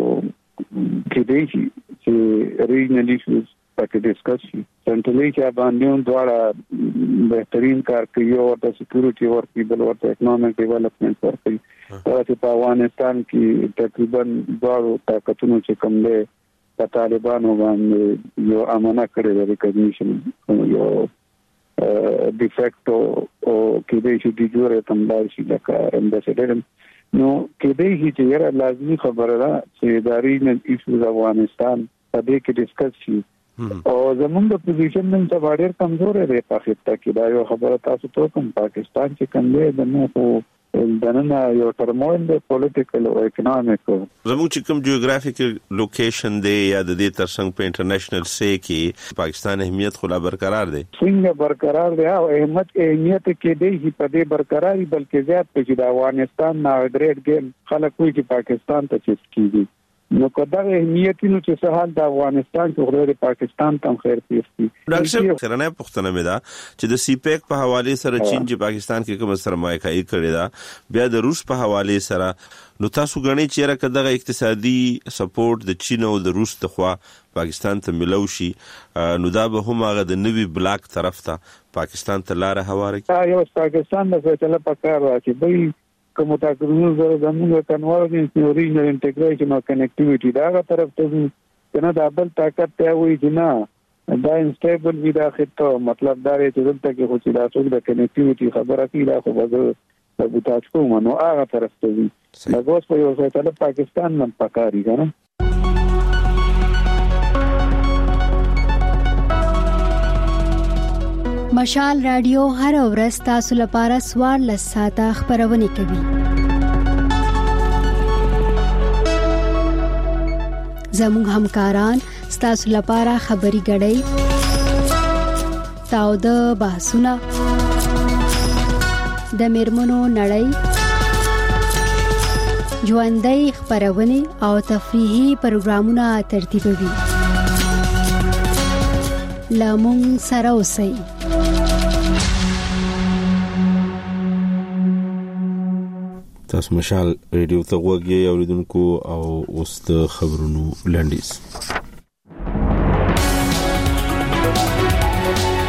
کې دی چې ریجنل ایشوز پکې ډیسکس شي. سنټرالي کې باندې دواړه بهترین کار کوي او د سکیورټي ورکړي بل ورته اکونومیک ډیولپمنٹ ورکړي. ترڅو په افغانستان کې تقریبا دواړو طاقتونو چې کوم دی په طالبانو باندې یو امانه کړی دی ریکګنیشن یو ډیفیکټو او کې دی چې د جوړه تمبال شي لکه امبیسډر نو کې دی چې یاره لازمي خبره ده چې اداري نه ایشوز افغانستان په دې کې ډیسکس شي او زموږ د پوزیشن نن څه ډېر کمزور دی په خطه کې. دا یو خبره تاسو ته کوم پاکستان چې کوم دی د نو خو دنه یو ترمویل دی پولیټیکل او اکونومیک زموږ چې کوم جیوګرافیکل لوکیشن دی یا د دې ترڅنګ په انټرنیشنل سي کې پاکستان اهمیت خو لا برقرار دی. څنګه برقرار دی او اهمیت اهمیت کې دی چې په دې برقراري بلکې زیات په چې د افغانستان نه ګریډ ګیم خلک کوي چې پاکستان ته چیز کیږي نو کدا اهمیت نو چې سهال د افغانستان کې غوړي پاکستان تم خیر پیښتي. ډاکټر خرانه پښتنه مې دا چې د سی پیک په حواله سره چین چې پاکستان کې کوم سرمایه‌کاري کړې ده بیا د روس په حواله سره نو تاسو غنئ چې راکه دغه اقتصادي سپورټ د چین او د روس لخوا پاکستان ته ملو شي نو دا به هم هغه د نوي بلاک طرف ته پاکستان ته لار هواره کوي. یو پاکستان د فیصله پکار راځي به کوم تاکرونو زره زموږ کنورجنس اوریجنل انټیګریشن او کنیکټیویټي دا طرف ته کنه د بل طاقت ته وي چې نه دا انسټیبل وي دا خطه مطلب دا دی چې دلته کې خو چې دا څوک د کنیکټیویټي خبره کوي دا خو به د بوتاچ کوم نو هغه طرف ته وي دا اوس په یو ځای ته پاکستان نن پکاري کنه. مشال رادیو هر ورځ تاسو لپاره سوار لساته خبرونه کوي. زموږ همکاران تاسو لپاره خبري غړي تاو د بحثونه د میرمنو نړۍ ژوندۍ خبرونه او تفریحي پروګرامونه ترتیبوي. لامون سره اوسئ. تاسو مشال ریډیو ته وګورئ اوریدونکو او اوس د خبرونو لنډیز.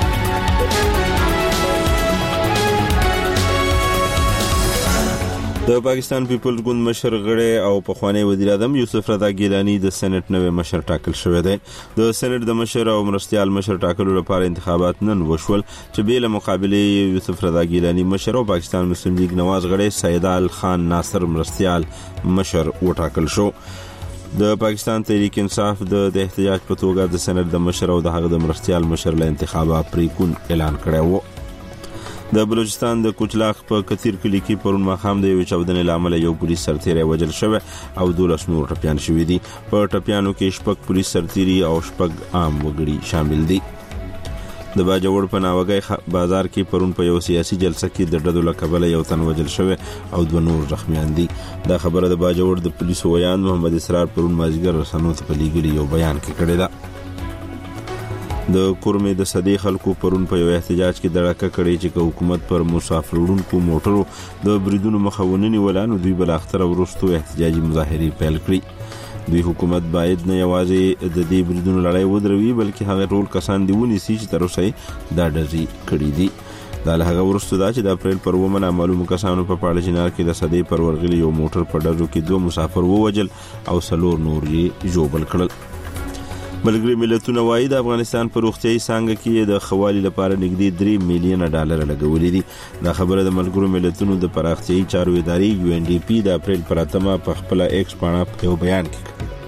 د د پاکستان پیپلز ګوند مشر غړی او پخوانی وزیر اعظم یوسف رضا ګیلانی د سېنات نوی مشر ټاکل شوی دی. د سېنات د مشر او مرستیال مشر ټاکلو لپاره انتخابات نن وشول چې بل مقابله یوسف رضا ګیلانی مشر او پاکستان مسلم لیگ نواز غړی سیدال خان ناصر مرستیال مشر وټاکل شو. د پاکستان تحریک انصاف د احتجاج په توګه د سېنات د مشر او د هغه د مرستیال مشر له انتخابات پریکون اعلان کړی و. د بلوچستان د کوچلاخ په کثیر کلی کې پرون ماښام د یو چاودنې لامل یو پولیس سرتیری وژل شوی او دولس نور ټپیان شوي دي. په ټپیانو کې شپږ پولیس سرتیری او شپږ عام وګړي شامل دي. د باجوړ په ناوګي بازار کې پرون په یو سیاسي جلسه کې د ډډو له کبله یو تن وژل شوی او دوه نور زخمیان دي. دا خبره د باجوړ د پولیسو ویان محمد اسرار پرون مازیګر رسنیو ته په لیږلي یو بیان کې کړی ده. د کورمې د صدې خلکو پرون په یو احتجاج کې دړکه کړې چې حکومت پر مسافر وړونکو موټرو د بریدونو مخاونني ولانو دوی بل اختر ورستو احتجاجي مظاهرې پیل کړې. دوی حکومت باید نه یوازې د دې بریدونو لړۍ ودروي بلکې هغه ټول کسان دی ونیسي چې تر اوسه دا ډزې کړې دي. دا له هغه ورستو دا چې د اپریل پر اوومه نامعلومو کسانو په پاړه جنار کې د صدې پر ورغلي یو موټر په ډزو کې دوه مسافر ووجل او څلور نور یې ژوبل کړل. ملګري ملتونه وايي د افغانستان په روغتیايي څانګه کې د خوالي لپاره نږدې درې میلیونه ډالر لګولې دي. دا خبره د ملګرو ملتونو د پراختیايي چارو ادارې یو ان ډي پی د اپریل پر اتمه په خپل ایکس باندې په یو بیان کې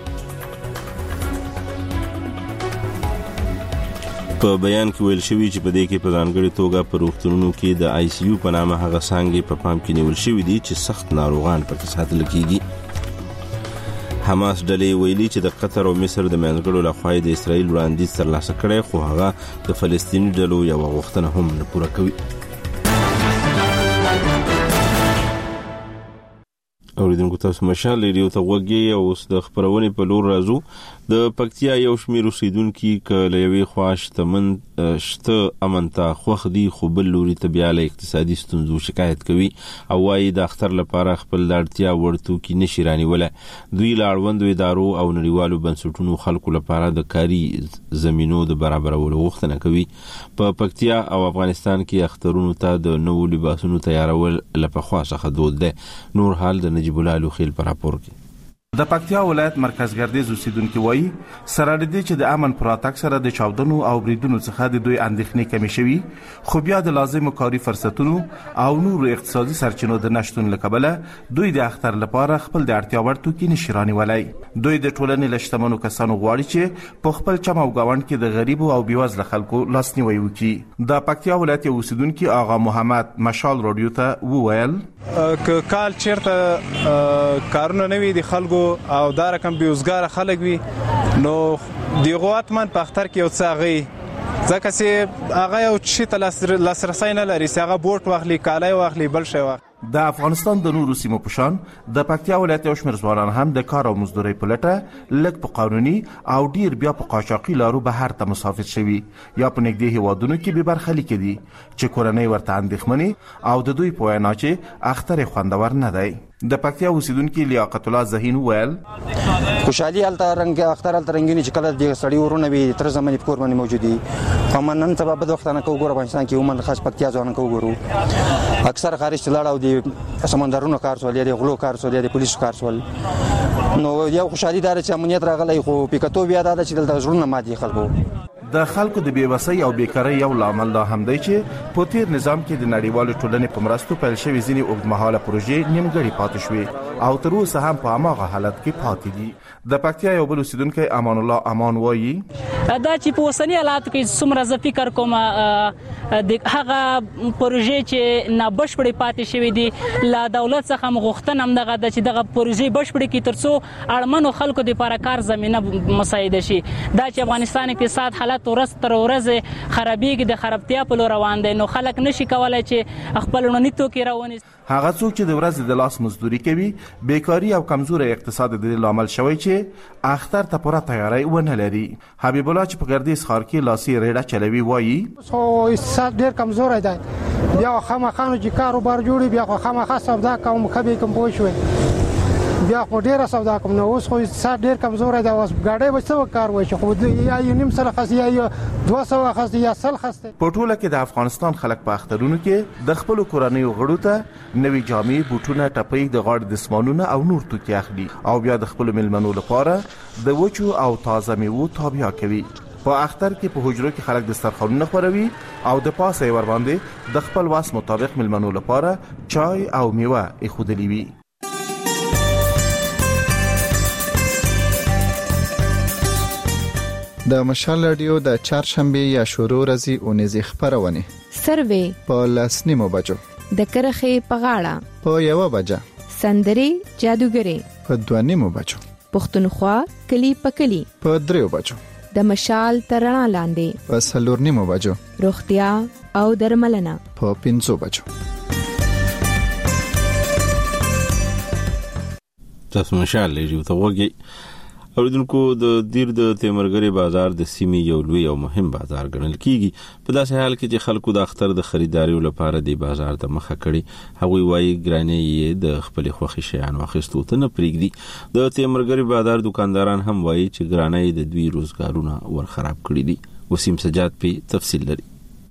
په بیان کې ویل شوی چې په دې کې په ځانګړي توګه په روغتونونو کې د آی سی یو په نامه هغه څانګې په پام کې نیول شوی دي چې سخت ناروغان پکې ساتل کیږي. حماس ډلې ویلي چې د قطر او مصر د منځګړو لخوا د اسرائیل وړاندیز ترلاسه کړی خو هغه د فلسطیني ډلو یو غوښتنه هم نه پوره کوي. اوریدونکو تاسو مشال ریډیو ته وګورئ او اوس د خبرونې په لور راځو. د پکتیا یو شمېر اوسیدونکو کله یوې خواش تمن شته امن ته خوخ دي خو بل لوري ته بیا له اقتصادي ستونزو شکایت کوي او وايي د اختر لپاره خپل لاړتیا ورته کې نشي رانیوله. دوی لاړوندو ادارو او نړیوالو بنسټونو خلکو لپاره د کاري زمينو د برابرولو غوښتنه کوي. په پکتیا او افغانستان کې اخترونو ته د نوو لباسونو تیارول لپاره څخه دود ده. نور حال د نجیب الله لوخیل پر راپور کې. د پکتیا ولایت مرکز ګردیز اوسیدونکو وایي سره د دې چې د امن پراتک سره د چاودنو او بریدونو څخه د دوی اندېښنې کمې شوي خو بیا د لازمو کاري فرصتونو او نور اقتصادي سرچینو د نشټون له کبله دوی د اختر لپاره خپل د اړتیا وړ توکي نشي رانیولی. دوی د ټولنې له شتمنو کسانو غواړي چې په خپل چم او ګاونډ کې د غریبو او بېوزله خلکو لاسنیوی وکړي. د پکتیا ولایت یو اوسیدونکو آغا محمد مشال رادیو ته وویل ک کال چیرته کارونه نه وي د خلکو او دا رقم بیوزګار خلک وي نو دیغه اتمن په اختر کې یو څه غي ځکه چې هغه یو شي ته لاسرسي نه لري چې هغه بوټ واخلي کالای واخلي بل شي واخلي. د افغانستان د نورو سیمو په شان د پکتیا ولایت یو شمېر ځوانان هم د کار او مزدورۍ په لټه لږ په قانوني او ډیر بیا په قاچاقي لارو بهر ته مسافر شوي یا په نږدې هیوادونو کې به برخلیک دي چې کورنۍ ورته اندېښمنې او د دوی په وینا چې اختر خوندور نه دی. د پکتیا اوسیدونکو لیاقت الله زهین ویل خوشحالي الته رنګ اختر الته رنگینی چې کله د سړی ورونه وي تر زمانه په کور باندې موجودي فمنن سبب د وخت نه کو ګور افغانستان کې عموما خاص پکتیا ځوان کو ګورو اکثر خارج تلاړ او د سمندرونو کار سول یا د غلو کار سول یا د پولیسو کار سول نو یو خوشحالي دار چې امنیت راغلی خو پکتو بیا دا چې دلته ژوند مادي خلکو د خلکو د بیوسۍ او بیکارۍ یو لامل دا هم دی چې په تیر نظام کې د نړیوالو ټولنې په مرستو پیل شوې ځینې اوږدمهاله پروژې نیمګړې پاتې شوې او تر اوسه هم په هماغه حالت کې پاتې دي. د پکتیا یو بل اوسیدونکی امان الله امان وایي دا چې په اوسني حالات کې څومره زه فکر کوم د هغه پروژې چې نه بشپړې پاتې شوې دي لا دولت څخه مغوښتنه هم دغه د چې دغه پروژې بشپړې کې ترڅو اړمنو خلکو د لپاره کار زمينه مساعده شي. دا چې افغانستان اقتصاد حالت ورځ تر ورځې خرابېږي د خرابتیا په لور روان دی نو خلک نشي کولای چې خپل ونی توکي راونی. هغه څوک چې د ورځې د لاس مزدوري کوي بیکاری او کمزوري اقتصاد د دې لامل شوی چې اختر ته پوره تیاری ونه لري. حبیب الله چې په ګردیز ښار کې لاسي ریډه چلوي وایي سو اقتصاد ډیر کمزوري دی بیا خامخانو چې کاروبار جوړي بیا خامخا سودا کوم خبي کوم پوه شوي بیا خو ډیره سودا کوم نو اوس خو سات ډیر کمزور دی اوس ګاډي وڅو کار وای چې خو یا یو نیم سره خاص یا دوه سوه خاص یا سل خاص په ټوله کې د افغانستان خلک په اخترونو کې د خپل کورنۍ غړو ته نوي جامې بوټونه ټپۍ د غاړې دسمالونه او نور توکي اخلي او بیا د خپل ملمنو لپاره د وچو او تازه میوو تابع کوي. په اختر کې په حجرو کې خلک دسترخوانونه خوروي او د پاسه ور باندې د خپل واس مطابق ملمنو لپاره چای او میوه ایښودلې وي. د مشال رادیو د چهارشنبه یا شروع ورځې اونیزې خبرونه سروې په لسنیمو بجو د کرخې په غاړه په یو بجه سندري جادوګري په دوانیمو بجو پښتونخوا کلی په کلی په دریو بجو د مشال ترنا لاندې په سلورنیمو بجو روغتیا او درملنه په پنځو بجو. تاسو مشال لري ته وګي اوریدونکو د دیر د تیمرګری بازار د سیمې یو لوی او مهم بازار ګڼل کیږي. په داسې حال کې چې خلکو د اختر د خریداري لپاره د بازار د مخه کړي هغوی وايي ګرانې یې د خپل خوښي شیان واخیستو ته نه پریږدي. د تیمرګری بازار دکانداران هم وايي چې ګرانې د دوی روزګارونه ور خراب کړي دي. وسیم سجاد په تفصیل لري.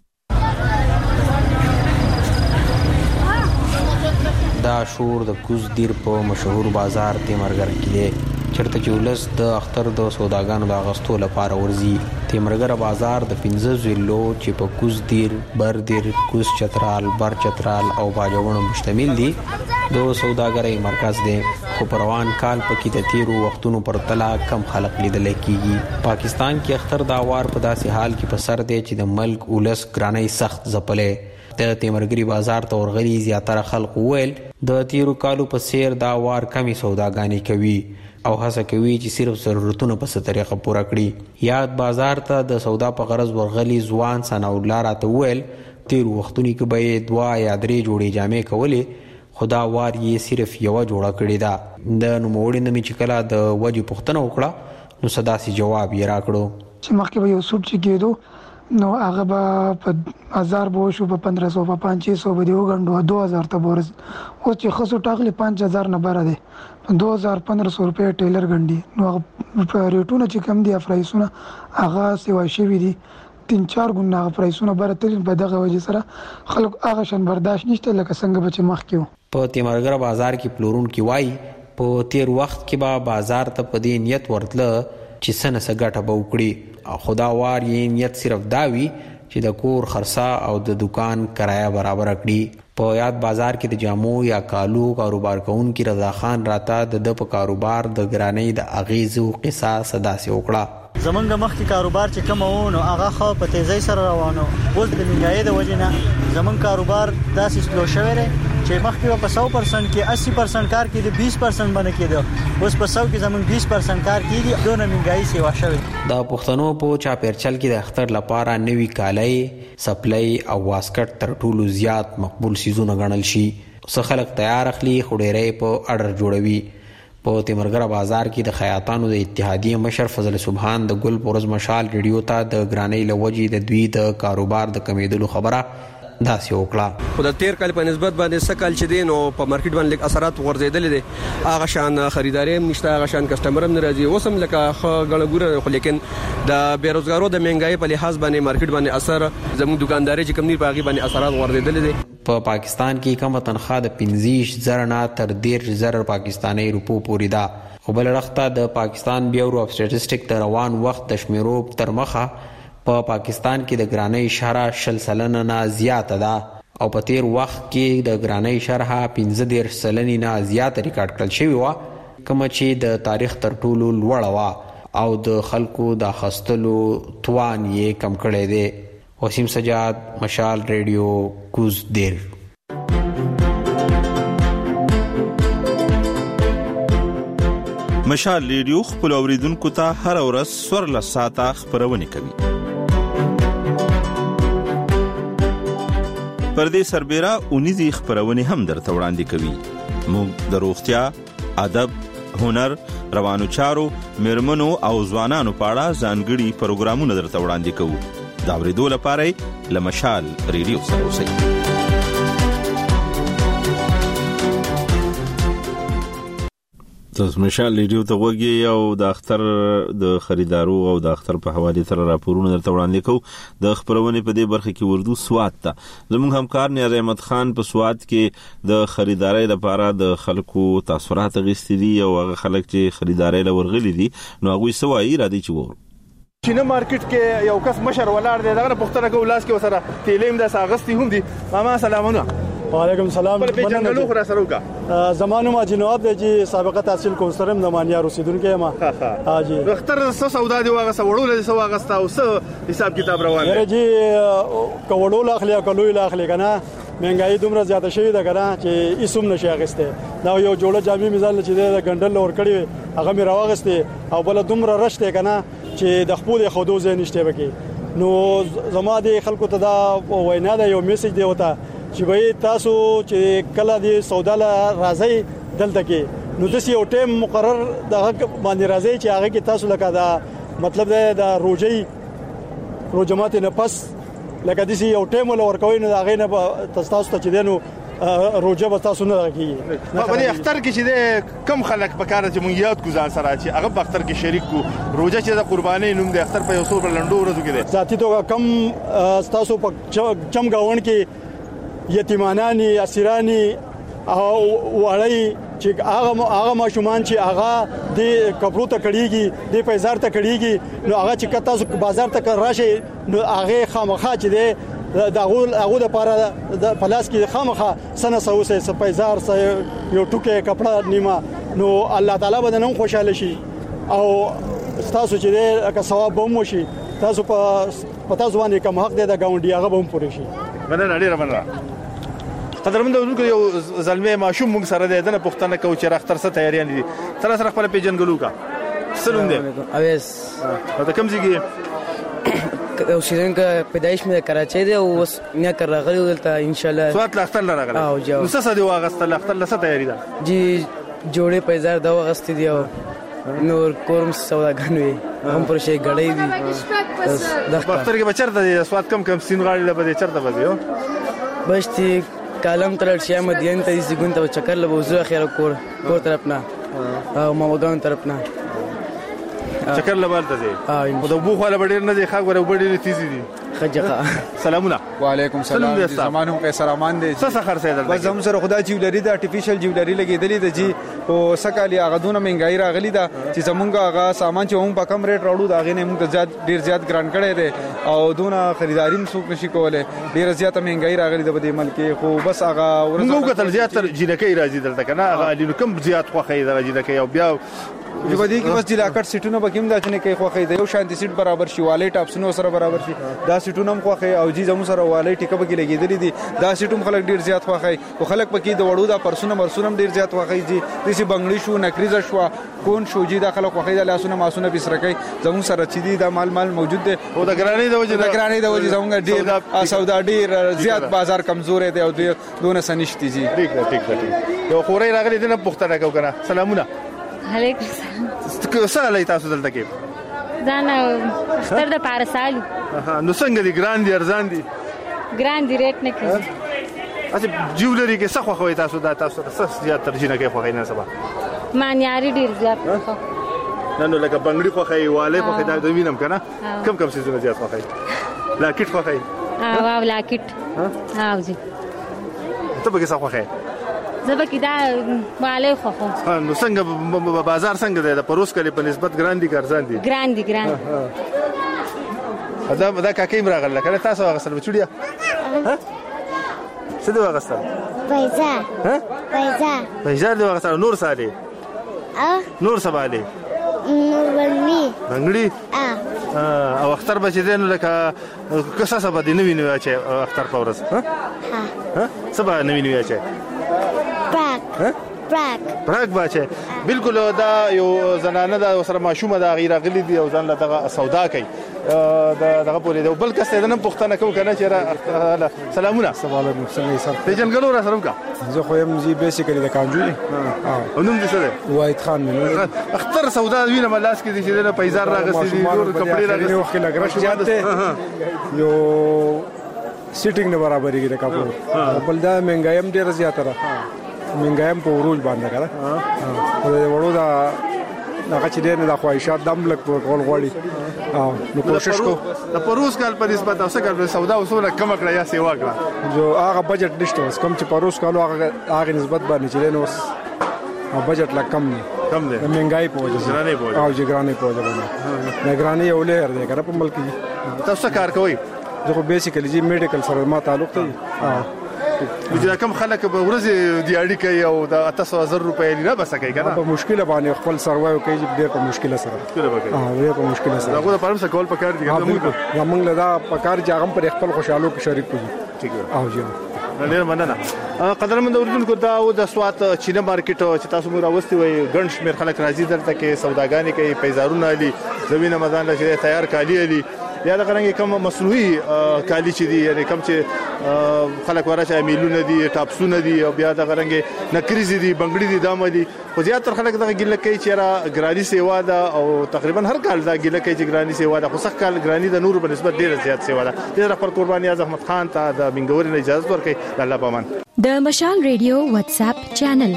دا شور د کوز دیر په مشهور بازار تیمرګر کې دی چرته چې ولس د اختر د سوداګانو د اغستو لپاره ورزي. تیمرګر بازار د پنځه ضلعو چې په کوز دیر، بر دیر، کوز چترال، بر چترال او باجوړ مشتمل دي د سوداګرۍ مرکز دی. خو پروان کال پکې د تیرو وختونو پر تلا کم خلق لیدل کیږي. پاکستان کې اختر دا وار په داسې حال کې په سر دی چې د ملک ولس ګرانۍ سخت ځپلې. د تیمرګری بازار ته ورغلي زیاتره خلق ویل د تیرو کالو په سیر دا وار کمی سوداګانی کوي او هڅه کوي چې صرف ضرورتونه په څه طریقه پوره کړي. یاد بازار ته د سودا په غرض ورغلي ځوان ثناءالله راته ویل تیرو وختونو کې به دوا یا درې جوړې جامې کولې خدا وار یې صرف یو جوړه کړې ده. د نوموړي نومې چې کله د وجې پوښتنه وکړه نو صداسي جواب یې راکړو چې مخکې به یو سوټ چې کېدو نو هغه به په هزار به شو په پندرہ سو په پانچ سو به دی وګڼو دو هزار ته ورز او چې خصو ټاغلی پانچ هزار نه بره دی دو هزار پندرہ سو روپے ټیلر ګڼي نو هغه ریټونه چې کم دي افرایسونه هغه سیوا شوی دي تین چار ګونه پرایسونه بره تل په دغه وجه سره خلک هغه شن برداشت نشته لکه څنګه بچ مخ کیو. په تیمرګر بازار کې پلورون کی وای په تیر وخت کې با بازار ته په دې نیت ورتله چې سنه سګټه به وکړي. خدا وار یې نیت صرف داوی چې د کور خرڅا او د دکان کرایه برابر کړي. په یاد بازار کې د جامو یا کالو کاروبار کوونکی رضا خان راته د د په کاروبار د ګرانۍ د اغیزو قصه صدا سي وکړه. زمونږ مخکې کاروبار چې کوم و نو هغه خو په تیزی سره روانو اوس د مهنګای د وجې نه زمونږ کاروبار داسې سلو شوی دی چې مخکې په سو پرسنټ کې اسی پرسنټ کار کېده بیس پرسنټ باندې کېده اوس په سو کې زمونږ بیس پرسنټ کار کېږي دونه مهنګای سیوا شوی. د پښتنو په چاپیرچل کې د اختر لپاره نوي کالای سپلای او واسکټ تر ټولو زیات مقبول سيزونه ګڼل شي. څه خلک تیار اخلي خډيري په اډر جوړوي. په تیمرګر بازار کې د خیاطانو د اتحادیه مشر فضل سبحان د ګل پورز مشال ریډیو ته د ګرانۍ لوجي د دوی د کاروبار د کمیدلو خبره داسې وکړه. خو د تیر کال په نسبت باندې سکل چې دین او په مارکیټ باندې لیک اثرات ورزیدل دي هغه شان خریداري هم نشته هغه شان کسٹمر هم ناراضي اوسم لکه غړګور خو لیکن د بیروزګارو د مهنګای په لحاظ باندې مارکیټ باندې اثر زموږ دکانداري چې کم نه باغی باندې اثرات ورزیدل دي. په پاکستان کې کومه تنخواه د پنځه زره نه تر ډیر زره پاکستاني روپو پورې ده. خو بل رخته د پاکستان بیورو اف سټیټسټیک د روان وخت د شمیرو تر مخه په پاکستان کې د ګرانۍ شرح شل سلنه نه زیاته ده او په تیر وخت کې د ګرانۍ شرح پنځه دېرش سلنې نه زیاته ریکارډ کړل شوې وه کومه چې د تاریخ تر ټولو لوړه وه او د خلکو د اخیستلو توان یې کم کړی دی. وسیم سجاد مشال ریډیو کوز دیر. مشال ریډیو خپل اوریدونکو ته هر ورځ سوړ ساعته خبرونه کوي. پردې سربېره اونیزي خبرونه هم درته وړاندې کوي. موږ د روغتیا، ادب، هنر، روانو چارو، میرمنو او ځوانانو په اړه ځانګړي پروګرامونه درته وړاندې کوو. دا ورېدو لپاره لمشال ریډیو سره اوسئ. تاسو مشال ریډیو ته وګورئ او د اختر د خریدارو او د اختر په حواله تر راپورونه درته وړاندې کوو. د خبرونه په دې برخه کې ورودو سواد ته زموږ همکار نیاز احمد خان په سواد کې د خریدارۍ لپاره د خلکو تاثیرات غوښتي دي او هغه خلک چې خریدارۍ لورغلي دي نو هغه سوایي را دي چې وره چینه مارکیټ کې یو کس مشر ولاړ دی دغه پختنه کو لاس کې وسره تیلیم د ساغستی هم دي. ماما سلامونه. وعلیکم السلام. په جنګلو خورا سره وکا زمانو ما جنوب دی چې سابقه تحصیل کوم سره د مانیا رسیدونکو ما ها جی اختر څه سودا دی واغه سوړول دي سو واغستا او څه حساب کتاب روان دی جی کوړول اخلي کلوې اخلي کنه مهنګای دومره زیاته شوې ده کنه چې ایسوم نشي اغسته دا یو جوړه جامې مثال چې د ګندل اور کړی هغه مې راوغسته او بل دومره رشته کنه چې د خپل خودو ځای نشته وکي نو زما د خلکو ته دا وینا ده یو میسج دی وته چې به تاسو چې کله دی سودا لا راځي دلته کې نو د یو ټیم مقرر د حق باندې راځي چې هغه کې تاسو لکه دا مطلب ده د روزي روزمات نه پس لکه د یو ټیم ول ورکوي نو هغه نه تاسو ته چې دینو روزه به تاسو نه راکېږي. په دې اختر کې چې کم خلک په کار چې مونږ یاد کو ځان سره چې هغه په اختر کې شریک کو روزه چې د قربانۍ نوم د اختر په یو څو لنډو ورځو کې ده ذاتی توګه کم تاسو په چم گاون کې یتیمانانی اسیرانی او وړي چې هغه هغه ماشومان چې هغه د کپړو ته کړيږي د پیزار ته کړيږي نو هغه چې تاسو بازار ته راشي نو هغه خامخا چې ده دا غول هغه د پاره د پلاس کې خامخا سنه سوسه سپیزار سه یو ټوکه کپڑا نیمه نو الله تعالی بدنم خوشاله شي او تاسو چې د ثواب بم وشي تاسو په پتا ځواني کوم حق دی د گاونډي هغه بم پوره شي. مننه ډیره مننه. قدرمن د یو زلمه ماشوم موږ سره د نه پښتنه کو چې اختر څه تیاریان دي تر سره خپل پیجنګلو کا سلام دی اویس دا کوم ځای او شیرین کا پیدائش مې کراچۍ دی او اوس نه کر راغلی دلته ان شاء الله سوات لاختل راغلی او جو نو څه دی واغست لاختل څه تیاری ده جی جوړې پیزار دا واغست دی او نور کورم سوداګانوي هم پر شي غړې دي د پختر کې بچرته دی سوات کم کم سین غاړي لبه چرته بځیو بشتي کالم تر شیا مدین ته سګون ته چکر لبوزو اخر کور کور طرف نه او مامګان طرف نه چکر لبالته دي او د بوخ ولا بډیر نه دي خا غره بډیر تیزی دي خجقه سلامونه. وعلیکم السلام. زمانو قیصر امان دي څه څه خرڅه ده بس هم سره خدای جیولری د ارتفیشل جیولری لګیدلې ده جی او سکالي هغه دونه مهنګای راغلی ده چې زمونږ هغه سامان چې هم په کم ریټ راوړو دا غینه موږ زیات ډیر زیات ګران کړي دي او دونه خریداري څوک نشي کوله ډیر زیات مهنګای راغلی ده په دې ملک خو بس هغه ورته موږ کتل زیات تر جنکې راځي دلته کنه هغه الینو کم زیات خوخې ده جنکې او بیا دی په دې کې بس جلاکټ سیټونه بکیم دا چې کې خوخې دی یو شانتي سیټ برابر شي والي ټاپسونو سره برابر شي دا سیټونه هم خوخې او جی زمو سره والي ټیکه بکی لګېدلې دي دا سیټوم خلک ډیر زیات خوخې او خلک پکې د وړو دا پرسونه مرسونه ډیر زیات خوخې دي د سی بنگړي شو نکریزه شو کون شو جی دا خلک خوخې د لاسونه ماسونه بسرکې زمو سره چې دي دا مال مال موجود دي او د ګرانی د وجه د ګرانی د وجه زمو ډیر سودا ډیر زیات بازار کمزور دی او دونه سنشتي جی ټیک ده ټیک ده یو خوري راغلي دنه پختنه کو کنه سلامونه علیکم السلام. څه سره تاسو دلته کې دا نه اختر د پارسالو نو څنګه دي ګران دي ارزان دي ګران دي ریټ نه کوي اته جیولری کې څه خو تاسو دا تاسو څه زیات ترجیح نه کوي خو نه سبا مانیاري ډیر زیات خو نه نو لکه بنگړي خو خي والے خو دا د وینم کنه کم کم سيزونه زیات خو خي لاکټ خو خي ها واو لاکټ ها وځي ته به څه خو خي زبکې دا والے خو خو نو څنګه بازار څنګه دی د پروس کلی په نسبت ګران دي ګرځان دي ګران دي ګران دا دا کاکې مرغله کله تاسو هغه سره چوډیا ها څه دی هغه سره پیسا ها پیسا پیسا دی هغه سره نور ساده ا نور سباله نور بنګړي بنګړي ا او اختر بچی دین لکه کسه سبا دی نو ویني چې اختر په ورځ ها ها سبا نو ویني چې پراک پراک پراک باچه بالکل دا یو زنانه دا سره ماشومه دا غیر غلی دی او ځان له دغه سودا کوي دا دغه پوری دی بل کس دنه پښتنه کو کنه چې سلامونه السلام علیکم څنګه یې په جنګلو را سره کا زه خو يم زی بیسیکلی د کانجوی او نوم دې څه دی واحد خان مې اختر سودا وینه ملاس کې دي چې د پیزار راغسي دي نور کپڑے راغسي یو خلک راشه جاته یو سیټینګ نه برابرېږي د کاپړو بل دا مهنګایم ډیر زیاته را منګایم په وروج باندې کړه او وړو دا هغه چې دینه د خواهشات دم لک په کول غوړي او نو کوشش کو د پروس کال په نسبت اوسه کال سودا وسوله کم کړه یا سیوا کړه جو هغه بجټ نشته اوس کم چې پروس کال هغه هغه نسبت باندې چې نو او بجټ لا کم نه کم دی منګای په وجه ګرانې په وجه او جګرانې په وجه باندې نه ګرانې یو لهر دی کړه په ملک کې تاسو کار کوئ زه خو بیسیکلی جی میډیکل سره ما تعلق دی ها چې کوم خلک په ورځ دی اړیکه یو د تاسو زر روپۍ نه بس کوي کنه په مشکله باندې خپل سروایو کوي چې ډېر په مشکله سره ها ډېر په مشکله سره هغه د پرم سره کول پکار دي موږ موږ له دا پکار چې هغه پر خپل خوشاله کې شریک کړو ٹھیک او جی ډېر مننه قدرمن اوردونکو دا د سوات چینه مارکیټ چې تاسو موږ راوستي وي ګڼ شمېر خلک راځي دلته کې سوداګانې کوي پیزارونه علي زمينه مدان لري تیار کالی علي یا د غرنګ کم مصنوعي کالی چې دي یعنی کم چې خلک ورته میلونه دي ټاپسونه دي او بیا د غرنګ نکریزي دي بنگړي دي دامه دي خو زیات تر خلک دغه ګله کوي چې را ګرانی سیوا ده او تقریبا هر کال دا ګله کوي چې ګرانی سیوا ده خو څخه کال ګرانی د نور په نسبت ډیره زیات سیوا ده د خپل قرباني اعظم احمد خان ته د منګوري نه اجازه ورکړي الله پامان د مشال ریډیو واتس اپ چینل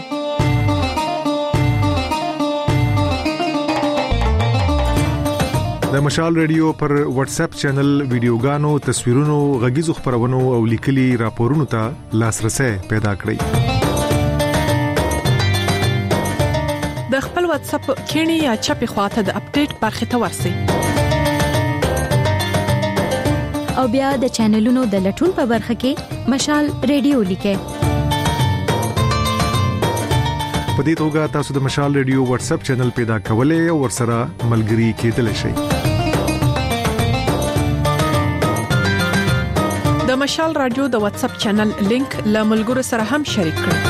د مشال ریډیو پر واتس اپ چینل ویډیوګانو تصویرونو غږیزو خبرونو او لیکلي راپورونو ته لاسرسي پیدا کړئ د خپل واتس اپ کینی یا چپی خواته د اپډیټ برخه ته ورسئ او بیا د چینلونو د لټون په برخه کې مشال ریډیو لیکئ په دې توګه تاسو د مشال ریډیو واتس اپ چینل پیدا کولای او ورسره ملګري کېدلی شئ د مشال رادیو د واتس اپ چینل لینک له ملګرو سره هم شریک کړئ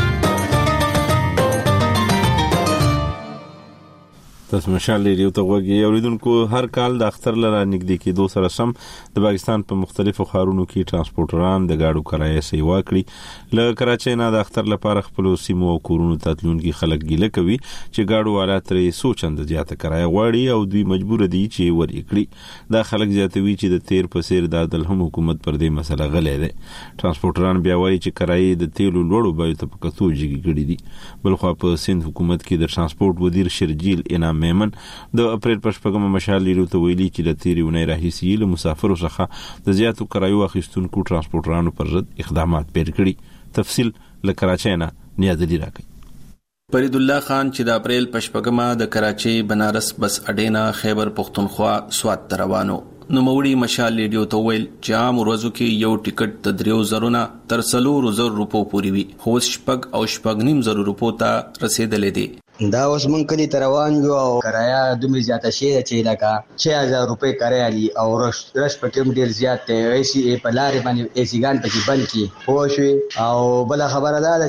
تاسو مشال ریډیو ته وګورئ اوریدونکو هر کال د اختر لاره نږدې کېدو سره سم د پاکستان په مختلفو ښارونو کې ترانسپورټران د گاډو کرایه سیوا کړي له کراچۍ نه د اختر لپاره خپل سیمو او کورونو ته تلونکي خلک ګیله کوي چې گاډو والا ترې سوچند زیاته کرایه غواړي او دوی مجبور دي چې ورې کړي دا خلک زیاتوي چې د تیر په سیر د عدالت حکومت پر دې مسله غلې ده ترانسپورټران بیا وایي چې کرایه د تیلو لوړو بیو ته په کتو جګی کړي دي بلخو په سند حکومت کې د ترانسپورټ وزیر شرجیل انعام میمن د اپریل په شپږمه مشال لیدو ته ویلي چې د تیری ونې راهیسي له مسافرو څخه د زیاتو کرایو اخیستونکو ترانسپورټرانو پر ضد اقدامات پیل کړي تفصیل له کراچۍ نه نیازلی راکړي فرید الله خان چې د اپریل په شپږمه د کراچۍ بنارس بس اډینا خیبر پختونخوا سوات روانو نو موري مشال لیدو ته ویل چې عام ورځو کې یو ټیکټ د دریو زرونه تر څلورو زر روپو پورې وي خو شپږ او شپږ نیم زر روپو ته رسیدلې دي دا اوس مونږ کلی ته روان یو او کرایه دومره زیاته شي چې لکه شش هزار روپۍ کرایه دي او رش رش پکې ډیر زیات دی ای سی په لارې باندې ای سی ګان پکې بند کی خو شوي او بل خبره ده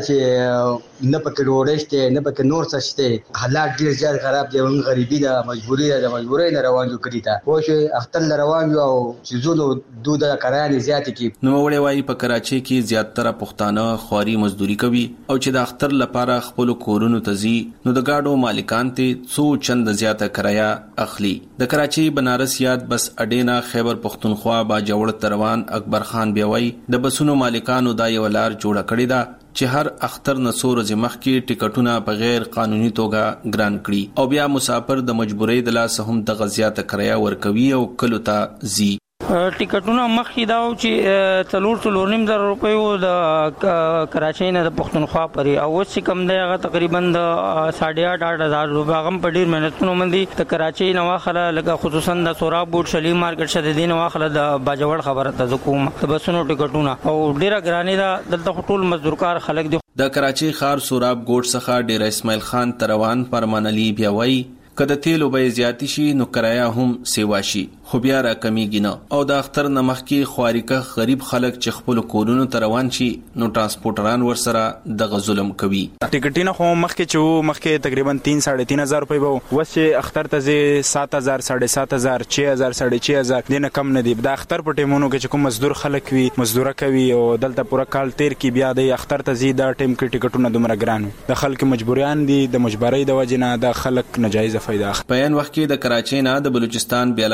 چې نه پکې روړشته نه پکې نور څه شته حالات ډیر زیات خراب دي موږ غریبي ده مجبوری ده مجبورۍ نه روان یو کلی ته خو شوي اختر روان یو او چې زونو دوه کرایه زیات کی نو وړي وايي په کراچۍ کې زیاتره پښتانه خواري مزدوري کوي او چې د اختر لپاره خپل کورونو ته ځي نو د گاډو مالکان ته څو چند زیاته کرایه اخلي د کراچۍ بنارس یاد بس اډینا خیبر پختونخوا با جوړ تروان اکبر خان بیوي د بسونو مالکانو دا یو لار جوړه کړی دا چې هر اختر نسور زمخ کې ټیکټونه په غیر قانوني توګه ګران کړي او بیا مسافر د مجبورۍ د لاس هم د غزيات کرایه ورکوي او کلو ته زی ټیکټونه مخکې دا چې څلور څلور نیم زره روپیو د کراچۍ نه د پښتونخوا پرې او اوس چې کم دی هغه تقریبا د ساڑھے آٹھ آٹھ هزار روپۍ هغه په ډېر محنتونو باندې د کراچۍ نه واخله لکه خصوصا د سوراب بوټ شلی مارکیټ شه د دې نه واخله د باجوړ خبره ته کوم د بسونو ټیکټونه او ډېره ګرانې ده دلته ټول مزدورکار خلک دي د کراچۍ ښار سوراب ګوټ څخه ډیر اسماعیل خان تروان پرمانلی بیا وایي کله تیلو به زیاتی شي نو کرایه هم سیوا شي خو بیا را کمیږي نه او د اختر نمخ کې خواريکه غریب خلک چې خپل کورونو ته روان شي نو ترانسپورټران ورسره د ظلم کوي ټیکټینه خو مخکې چې مخکې تقریبا تین ساڑھے تین هزار روپۍ وو وسه اختر ته زی سات هزار ساڑھے سات هزار چھ هزار ساڑھے چھ هزار دینه کم نه دی د اختر په ټیمونو کې چې کوم مزدور خلک وي مزدوره کوي او دلته پورا کال تیر کې بیا د اختر ته زی د ټیم کې ټیکټونه دومره ګران د خلک مجبوریان دي د مجبورۍ د وجې نه د خلک ناجایز فائدہ په ان وخت کې د کراچۍ نه د بلوچستان بیلا بیلو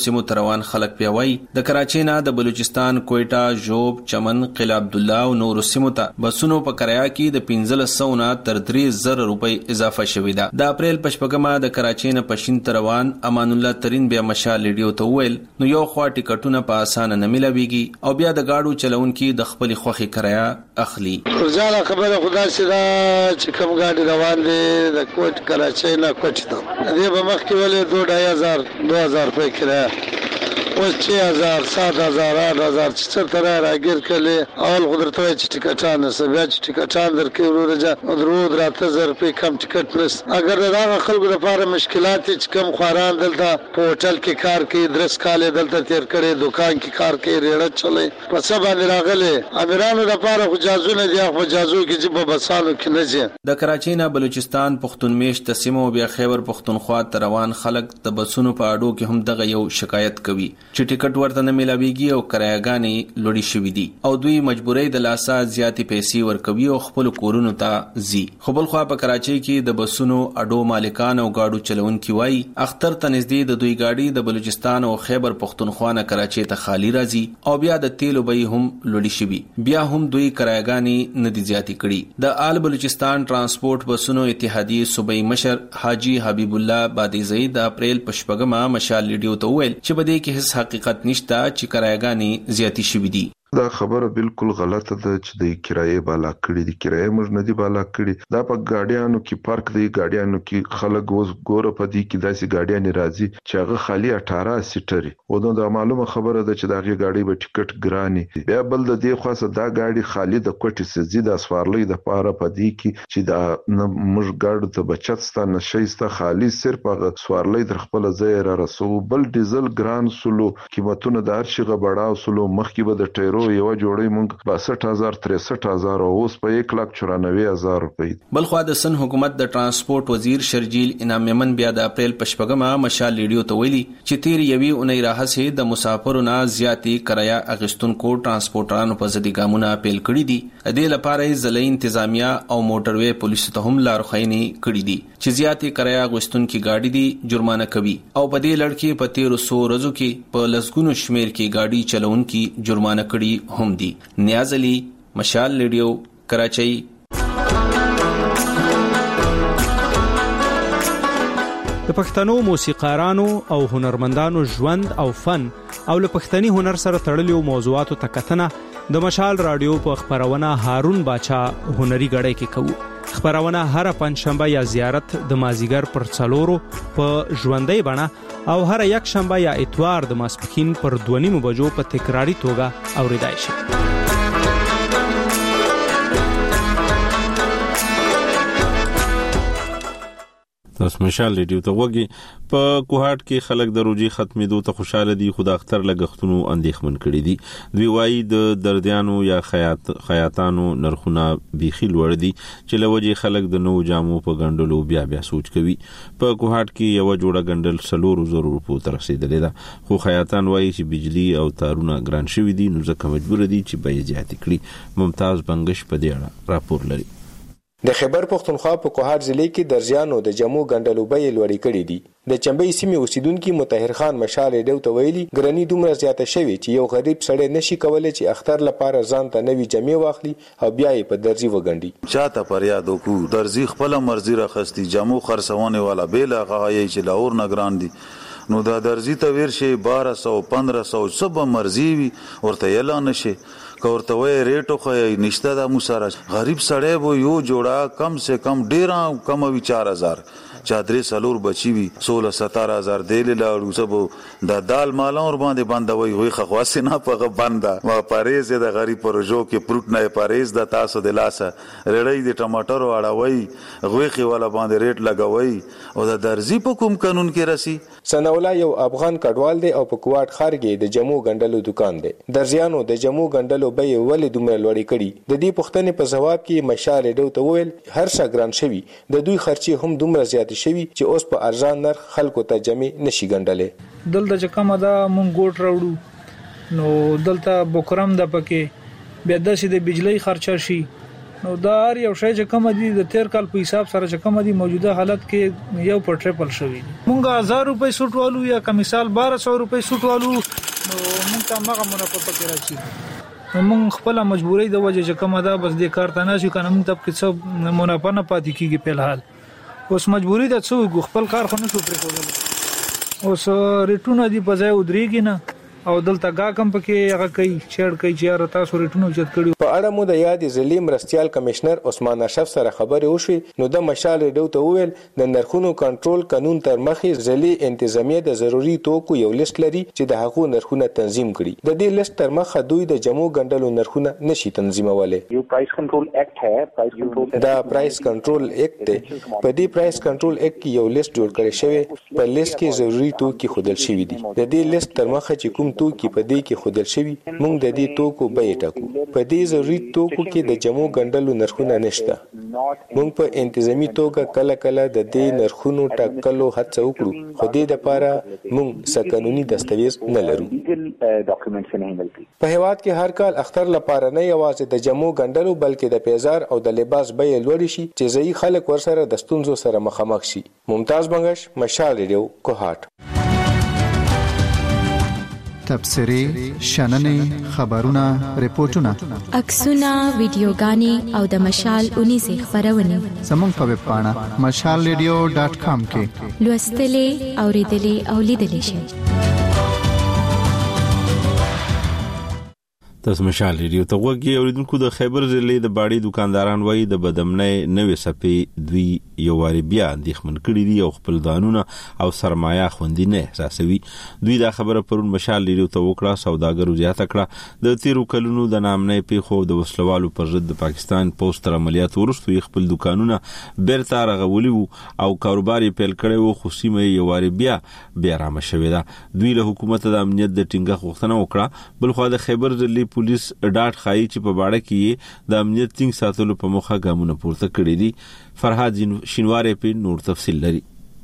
سیمو تروان خلک پیوي د کراچۍ نه د بلوچستان، کوئټه، جوب، چمن، قلعه عبدالله او نور سیمو ته بسونو په کرایه کې د پنځه سوه نه تر درې زره روپۍ اضافه شوې ده. د اپریل په شپږمه د کراچۍ نه پښین تروان امان الله ترين بیا مشال ریډیو ته ویل نو یو خوا ټیکټونه په اسانه نه ملويږي او بیا د گاډو چلونکي د خپل خوخي کرایه اخلي. ورځاله خبره خدا سره چې کوم گاډي روان دي د کوټ کراچۍ نه کوټ ته دې به مخکې ولې دوه هزار دوه هزار روپۍ کرایه اوس چھ هزار سات هزار آٹھ هزار چې څه تر راګیر کړي اول قدرت چې ټیکټان سبا چې ټیکټان درکې ورورجا درود راته زر په کم ټیکټ پلس اگر دا خلکو لپاره مشکلات چې کم خواران دلته په هوټل کې کار کوي درس کاله دلته تیر کړي دکان کې کار کوي ریړه چلے په سبا باندې راغله امیرانو لپاره خو جازونه دی خو جازو کې چې په بسانو کې نه ځي. د کراچۍ نه بلوچستان پښتون میشت سیمو بیا خیبر پښتونخوا تروان خلک د بسونو په اډو کې هم دغه یو شکایت کوي چې ټیکټ ورته نه ملاويږي او کرایګانې لوړې شوې دي او دوی مجبورۍ د لاسه زیاتې پیسې ورکوي او خپل کورونو ته ځي. خو بل خو په کراچۍ کې د بسونو اډو مالکان او گاډو چلونکي وایي اختر ته نږدې د دوی گاډي د بلوچستان او خیبر پښتونخوا نه کراچۍ ته خالی راځي او بیا د تیلو بیې هم لوړې شوې بیا هم دوی کرایګانې نه دي زیاتې کړي. د آل بلوچستان ترانسپورت بسونو اتحادیې صوبایي مشر حاجی حبیب الله بادیزئی د اپریل په شپږمه مشال ریډیو ته ویل چې بده کې هیڅ حقیقت نشته چې کرایګانې زیاتې شوې دي. دا خبره بالکل غلطه ده چې د کرایې بالا کړي دي. کرایې موږ نه دي بالا کړي. دا په ګاډیانو کې پارک دی ګاډیانو کې خلک اوس ګوره په دې کې داسې ګاډیان راځي چې هغه خالی اٹھارہ سیټري او دا معلومه خبره ده چې دغه ګاډي به ټیکټ ګراني بیا بل د دې خاصه دا ګاډي خالی د کوټې سزي د اسوارلې د پاره په دې کې چې دا موږ ګاډو ته بچت ستانه شيسته خالی صرف هغه سوارلې در خپل ځای را رسو بل ډیزل ګران سلو قیمتونه د هر شي غبړاو سلو مخکې به د ټیرو یو جوړی مونږ باسټ هزار تریسټ هزار او اوس په یک لک چورانوي هزار روپۍ. بل خو د سن حکومت د ترانسپورت وزیر شرجیل انعام میمن بیا د اپریل په شپږمه مشال ریډیو ته ویلي چې تیر یوي اونۍ راهسې د مسافرو نه زیاتې کرایه اغشتونکو ترانسپورټرانو په ضد ګامونه اپیل کړي دي. د دې لپاره ځلې انتظامیه او موټروي پولیسو ته هم لارښوونې کړي دي چې زیاتې کرایه اغشتونکو گاډي دي جرمانه کوي او په دې لړ کې په تیر سو ورځو کې په لسګونو شمیر کې گاډي چلونکي جرمانه کړي هم دي. نیاز علی مشال ریډیو کراچۍ. د پښتنو موسیقارانو او هنرمندانو ژوند او فن او له پښتني هنر سره تړلو موضوعاتو ته کتنه د مشال رادیو په خبرونه هارون باچا هنري غړې کې کوو. خبرونه هر پنځشنبه یا زیارت د مازیګر پر څلورو په ژوندۍ بڼه او هر یک شنبه یا اتوار د ماسپښین پر دوه نیمو بجو په تکراری توګه اوریدای شي. تاسو مشال ریډیو ته وګورئ. په کوهاټ کې خلک د روجي ختمېدو ته خوشاله دي خو د اختر لګښتونو اندېښمن کړي دي. دوی وایي د دردیانو یا خیاط خیاطانو نرخونه بيخي لوړ دي چې لوجي خلک د نو جامو په ګندلو بیا بیا سوچ کوي. په کوهاټ کې یو جوړه ګندل سلور زره روپو تر رسیدلې ده خو خیاطان وایي چې بجلی او تارونه ګران شوي دي نو ځکه مجبور دي چې بیې زیات کړي. ممتاز بنگش په دې اړه راپور لري. د خیبر پښتونخوا په کوهاټ ضلع کې درځيانو د جمو ګندلو بیې لوړې کړې دي. د چمبې سیمې اوسیدونکو مطهر خان مشال ریډیو ته ویلي ګرانی دومره زیاته شوې چې یو غریب سړی نشي کولای چې اختر لپاره ځان ته نوي جامې واخلي او بیا یې په درځي وګنډي. چاته پر یاد وکړو درځي خپل مرزي راخستي جامو خرڅونه والا بیل غاایي چې لاور نگران دي نو دا درځي ته ورشي بارہ سو پندرہ سو سب مرزي وي ورته اعلان شي کورته وې ریټو خو نشته د موسره غریب سړی وو یو جوړه کم سے کم ډیره کم وی چار هزار چادرې سلور بچی وی سولہ ستاره هزار دیل لاړو سبو د دال مالون ور باندې باندې وي خو خاصه نه پغه بنده ما پاریز د غریب پروژو کې پروت نه پاریز د تاسو د لاسه رړۍ د ټماټر واړوي غوخي ولا باندې ریټ لګوي او د درځي په کوم قانون کې رسی. سناولا یو افغان کډوال دی او په کوټ خار کې د جمو ګندلو دکان دی. درځيانو د جمو ګندلو به ولې دومره لوړې کړي د دې پښتنې په جواب کې مشال ریډیو ته ویل هر څه ګران شوی د دوی خرچي هم دومره زیات شوی چې اوس په ارزان نرخ خلکو ته جمع نشي ګندلې. دلته چې کومه دا مونږ ګوټ راوړو نو دلته بوکرم د پکې بیا داسې د بجلی خرچه شي نو دا هر یو شی چې کوم دي د تیر کال په حساب سره چې کوم دي موجوده حالت کې یو پر ټریپل شوی مونږه هزار روپۍ سوټ والو یا که مثال بارہ سو روپۍ سوټ والو نو مونږ ته هغه منافع پکې راځي مونږ خپل مجبورۍ د وجه چې کوم دا بس د کار ته نه شي کنه مونږ ته څه منافع نه پاتې کیږي په الحال اوس مجبوری ده څو خپل کار خو نه شو پرې کولای اوس ریټونه دی په ځای ودرېږي نه او دلته گا کم پکې هغه کوي چړ کوي چې را تاسو ریټونو چت کړي په اړه مو د یاد ضلعي مرستيال کمشنر عثمان اشرف سره خبرې وشوي نو د مشال ریډیو ته وویل د نرخونو کنټرول قانون تر مخې ضلعي انتظامیه د ضروري توکو یو لیست لري چې د هغو نرخونه تنظیم کړي د دې لیست تر مخه دوی د جمو ګندلو نرخونه نشي تنظیمولای یو پرایس کنټرول اکټ ہے پرایس کنټرول دا پرایس کنټرول اکټ دی په دې پرایس کنټرول اکټ کې یو لیست جوړ کړی شوی په لیست کې ضروري توکي خودل شوی دي د دې لیست تر مخه چې کوم توکي په دې کې خودل شوی موږ د دې توکو بیه ټاکو په دې ضروري توکو کې د جمو ګندلو نرخونه نشته موږ په انتظامی توګه کله کله د دې نرخونو ټاکلو هڅه وکړو خو دې لپاره موږ څه قانوني دستاویز نه لرو په هیواد کې هر کال اختر لپاره نه یوازې د جمو ګندلو بلکې د پیزار او د لباس بیه لوړ شي چې ځای خلک ورسره د ستونزو سره مخامخ شي ممتاز بنگش مشال ریډیو کوهاټ تبصرې شننې خبرونه ریپورتونه عکسونه ویډیوګانې او د مشال اونیزه خبرونه زموږ په ویب پاڼه مشال ریډیو ډاټ کام کې لوستلې اوریدلې او لیدلې شئ تاسو مشال ریډیو ته وګورئ اوریدونکو د خیبر ضلع د باړي دکانداران وایي د بدامنۍ نوې سپې دوی یو واری بیا اندېښمن کړي دي او خپل دانونه او سرمایه خوندي نه احساسوي دوی دا خبره پرون مشال ریډیو ته وکړه سوداګرو زیاته کړه د تیرو کلونو د نامنۍ پیښو د وسلوالو پر ضد د پاکستان پوسټر عملیات ورستوي خپل دکانونه بیرته رغولي او کاروبار یې پیل کړی وو خو سیمه یو واری بیا بیا رامه شوې ده دوی له حکومت د امنیت د ټینګښت غوښتنه وکړه بل خو د خیبر ضلع پولیس ډاټ خایي چې په باړه کې د امنیت ټینګ ساتلو په مخه ګامونه پورته کړی دي فرهاد شینواری په نور تفصیل لري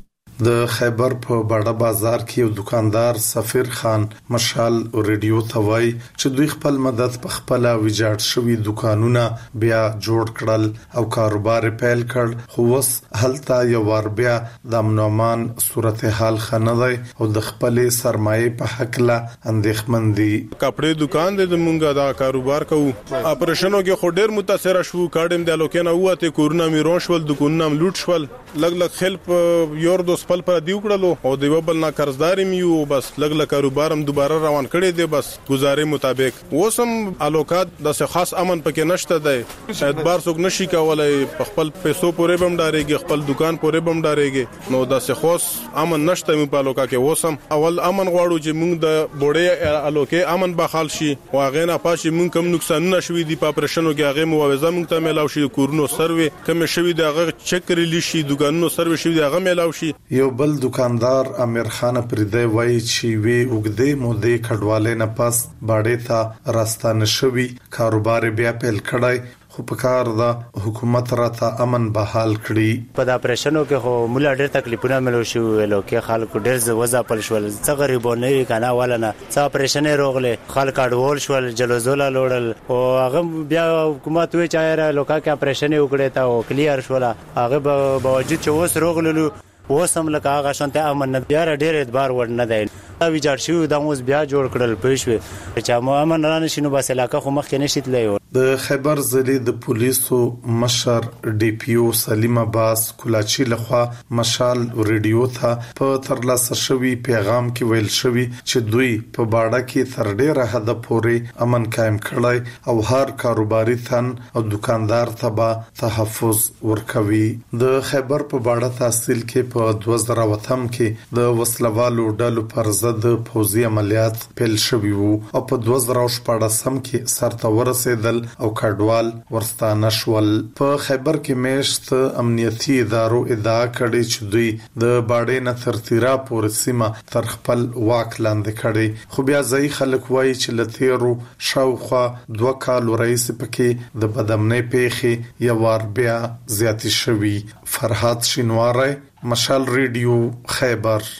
د خیبر په باړه بازار کې یو دکاندار سفیر خان مشال ریډیو ته وایي چې دوی خپل مدد په خپل ویجاړ شوی دکانونه بیا جوړ کړل او کاروبار پیل کړ خو وس هلته یو ور بیا د امنومان صورتحال خنه دی او د خپل سرمایه په حق لا اندېښمن دي کپڑے دکان دې مونږه دا کاروبار کوو اپریشنو کې خو ډېر متاثر شو کاډم د لوکینه وته کورونا میروشول دکانونه لوټ شول لګ لګ خلپ یور دوس خپل پر دیو کړلو او دیو بل نه قرضداري میو بس لګ لګ کاروبارم دوباره روان کړي دي بس گزارې مطابق وسم الوکات د خاص امن پکې نشته دی شاید بار څوک نشي کولای خپل پیسو پورې بم ډارېږي خپل دکان پورې بم ډارېږي نو د خاص امن نشته مې په الوکا کې وسم اول امن غواړو چې موږ د بوډۍ الوکې امن بحال شي او هغه نه پاشي موږ کم نقصانونه شوي دي په اپریشنو کې هغه معاوضه موږ ته ملاو شي کورونو سروي کم شوي دي هغه چک کړی شي دکانونو سروي شوي دي هغه ملاو شي یو بل دکاندار امیر خان پردی وایي چې وی وګدې مودې کډواله نه پاس باړې ته راستانه شوی کاروبار بیا پیل کړای خو په کار دا حکومت راته امن بحال کړي په دا اپریشنو کې خو مولا ډېر تکلیفونه ملو شو ولو کې خلکو ډېر وځه پل شول څه غریبونه وی کنه ولنه څه اپریشن روغله خلک اډول شول جلوزولا لوړل او هغه بیا حکومت وی چایره لوکا کې اپریشن وکړي تا او کلیر شول هغه باوجود چې وس روغللو وسم لکه هغه شانته امن نه بیا ډېر اعتبار ور نه دی دا ویجاړ شو دا اوس بیا جوړ کړل پېښوي چې مو امن رانه شنو بس علاقه خو مخ کې نشیتلې د خیبر ضلع د پولیسو مشر ډي پی او سلیم عباس کولاچی لخوا مشال ریډیو ته په ترلاسه شوی پیغام کې ویل شوی چې دوی په باړه کې تر ډیره حد پورې امن قائم کړی او هر کاروباري تن او دکاندار ته به تحفظ ورکوي د خیبر په باړه تحصیل کې په دوه زره وتم کې د وسلوالو ډلو پر ضد پوځي عملیات پیل شوی وو او په دوه زره شپږم کې سرته ورسېدل او کډوال ورستانه شول په خیبر کې میشت امنیتي ادارو ادعا کړې چې دوی د باړې نه تر تیرا پورې سیمه تر خپل واک لاندې کړي خو بیا ځای خلک وایي چې لتیرو شاوخوا دوه کال رئیس پکې د بدامنۍ پیښې یو وار بیا زیاتې شوي فرهاد شینواری مشال ریډیو خیبر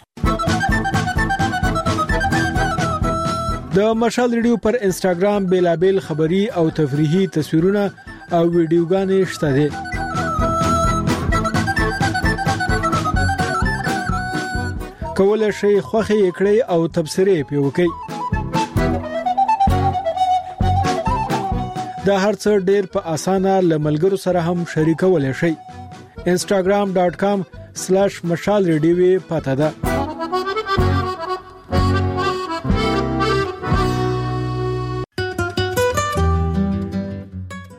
د مشال ریډیو پر انسټاګرام بیلابل خبری او تفریحي تصویرونه او ویډیوګانې شته دي. کولای شئ خوښي کړئ او تبصرې پې وکړئ. دا هرڅه ډېر په اسانه لملګرو سره هم شریکولای شئ. instagram dot com slash mashal radio پته ده.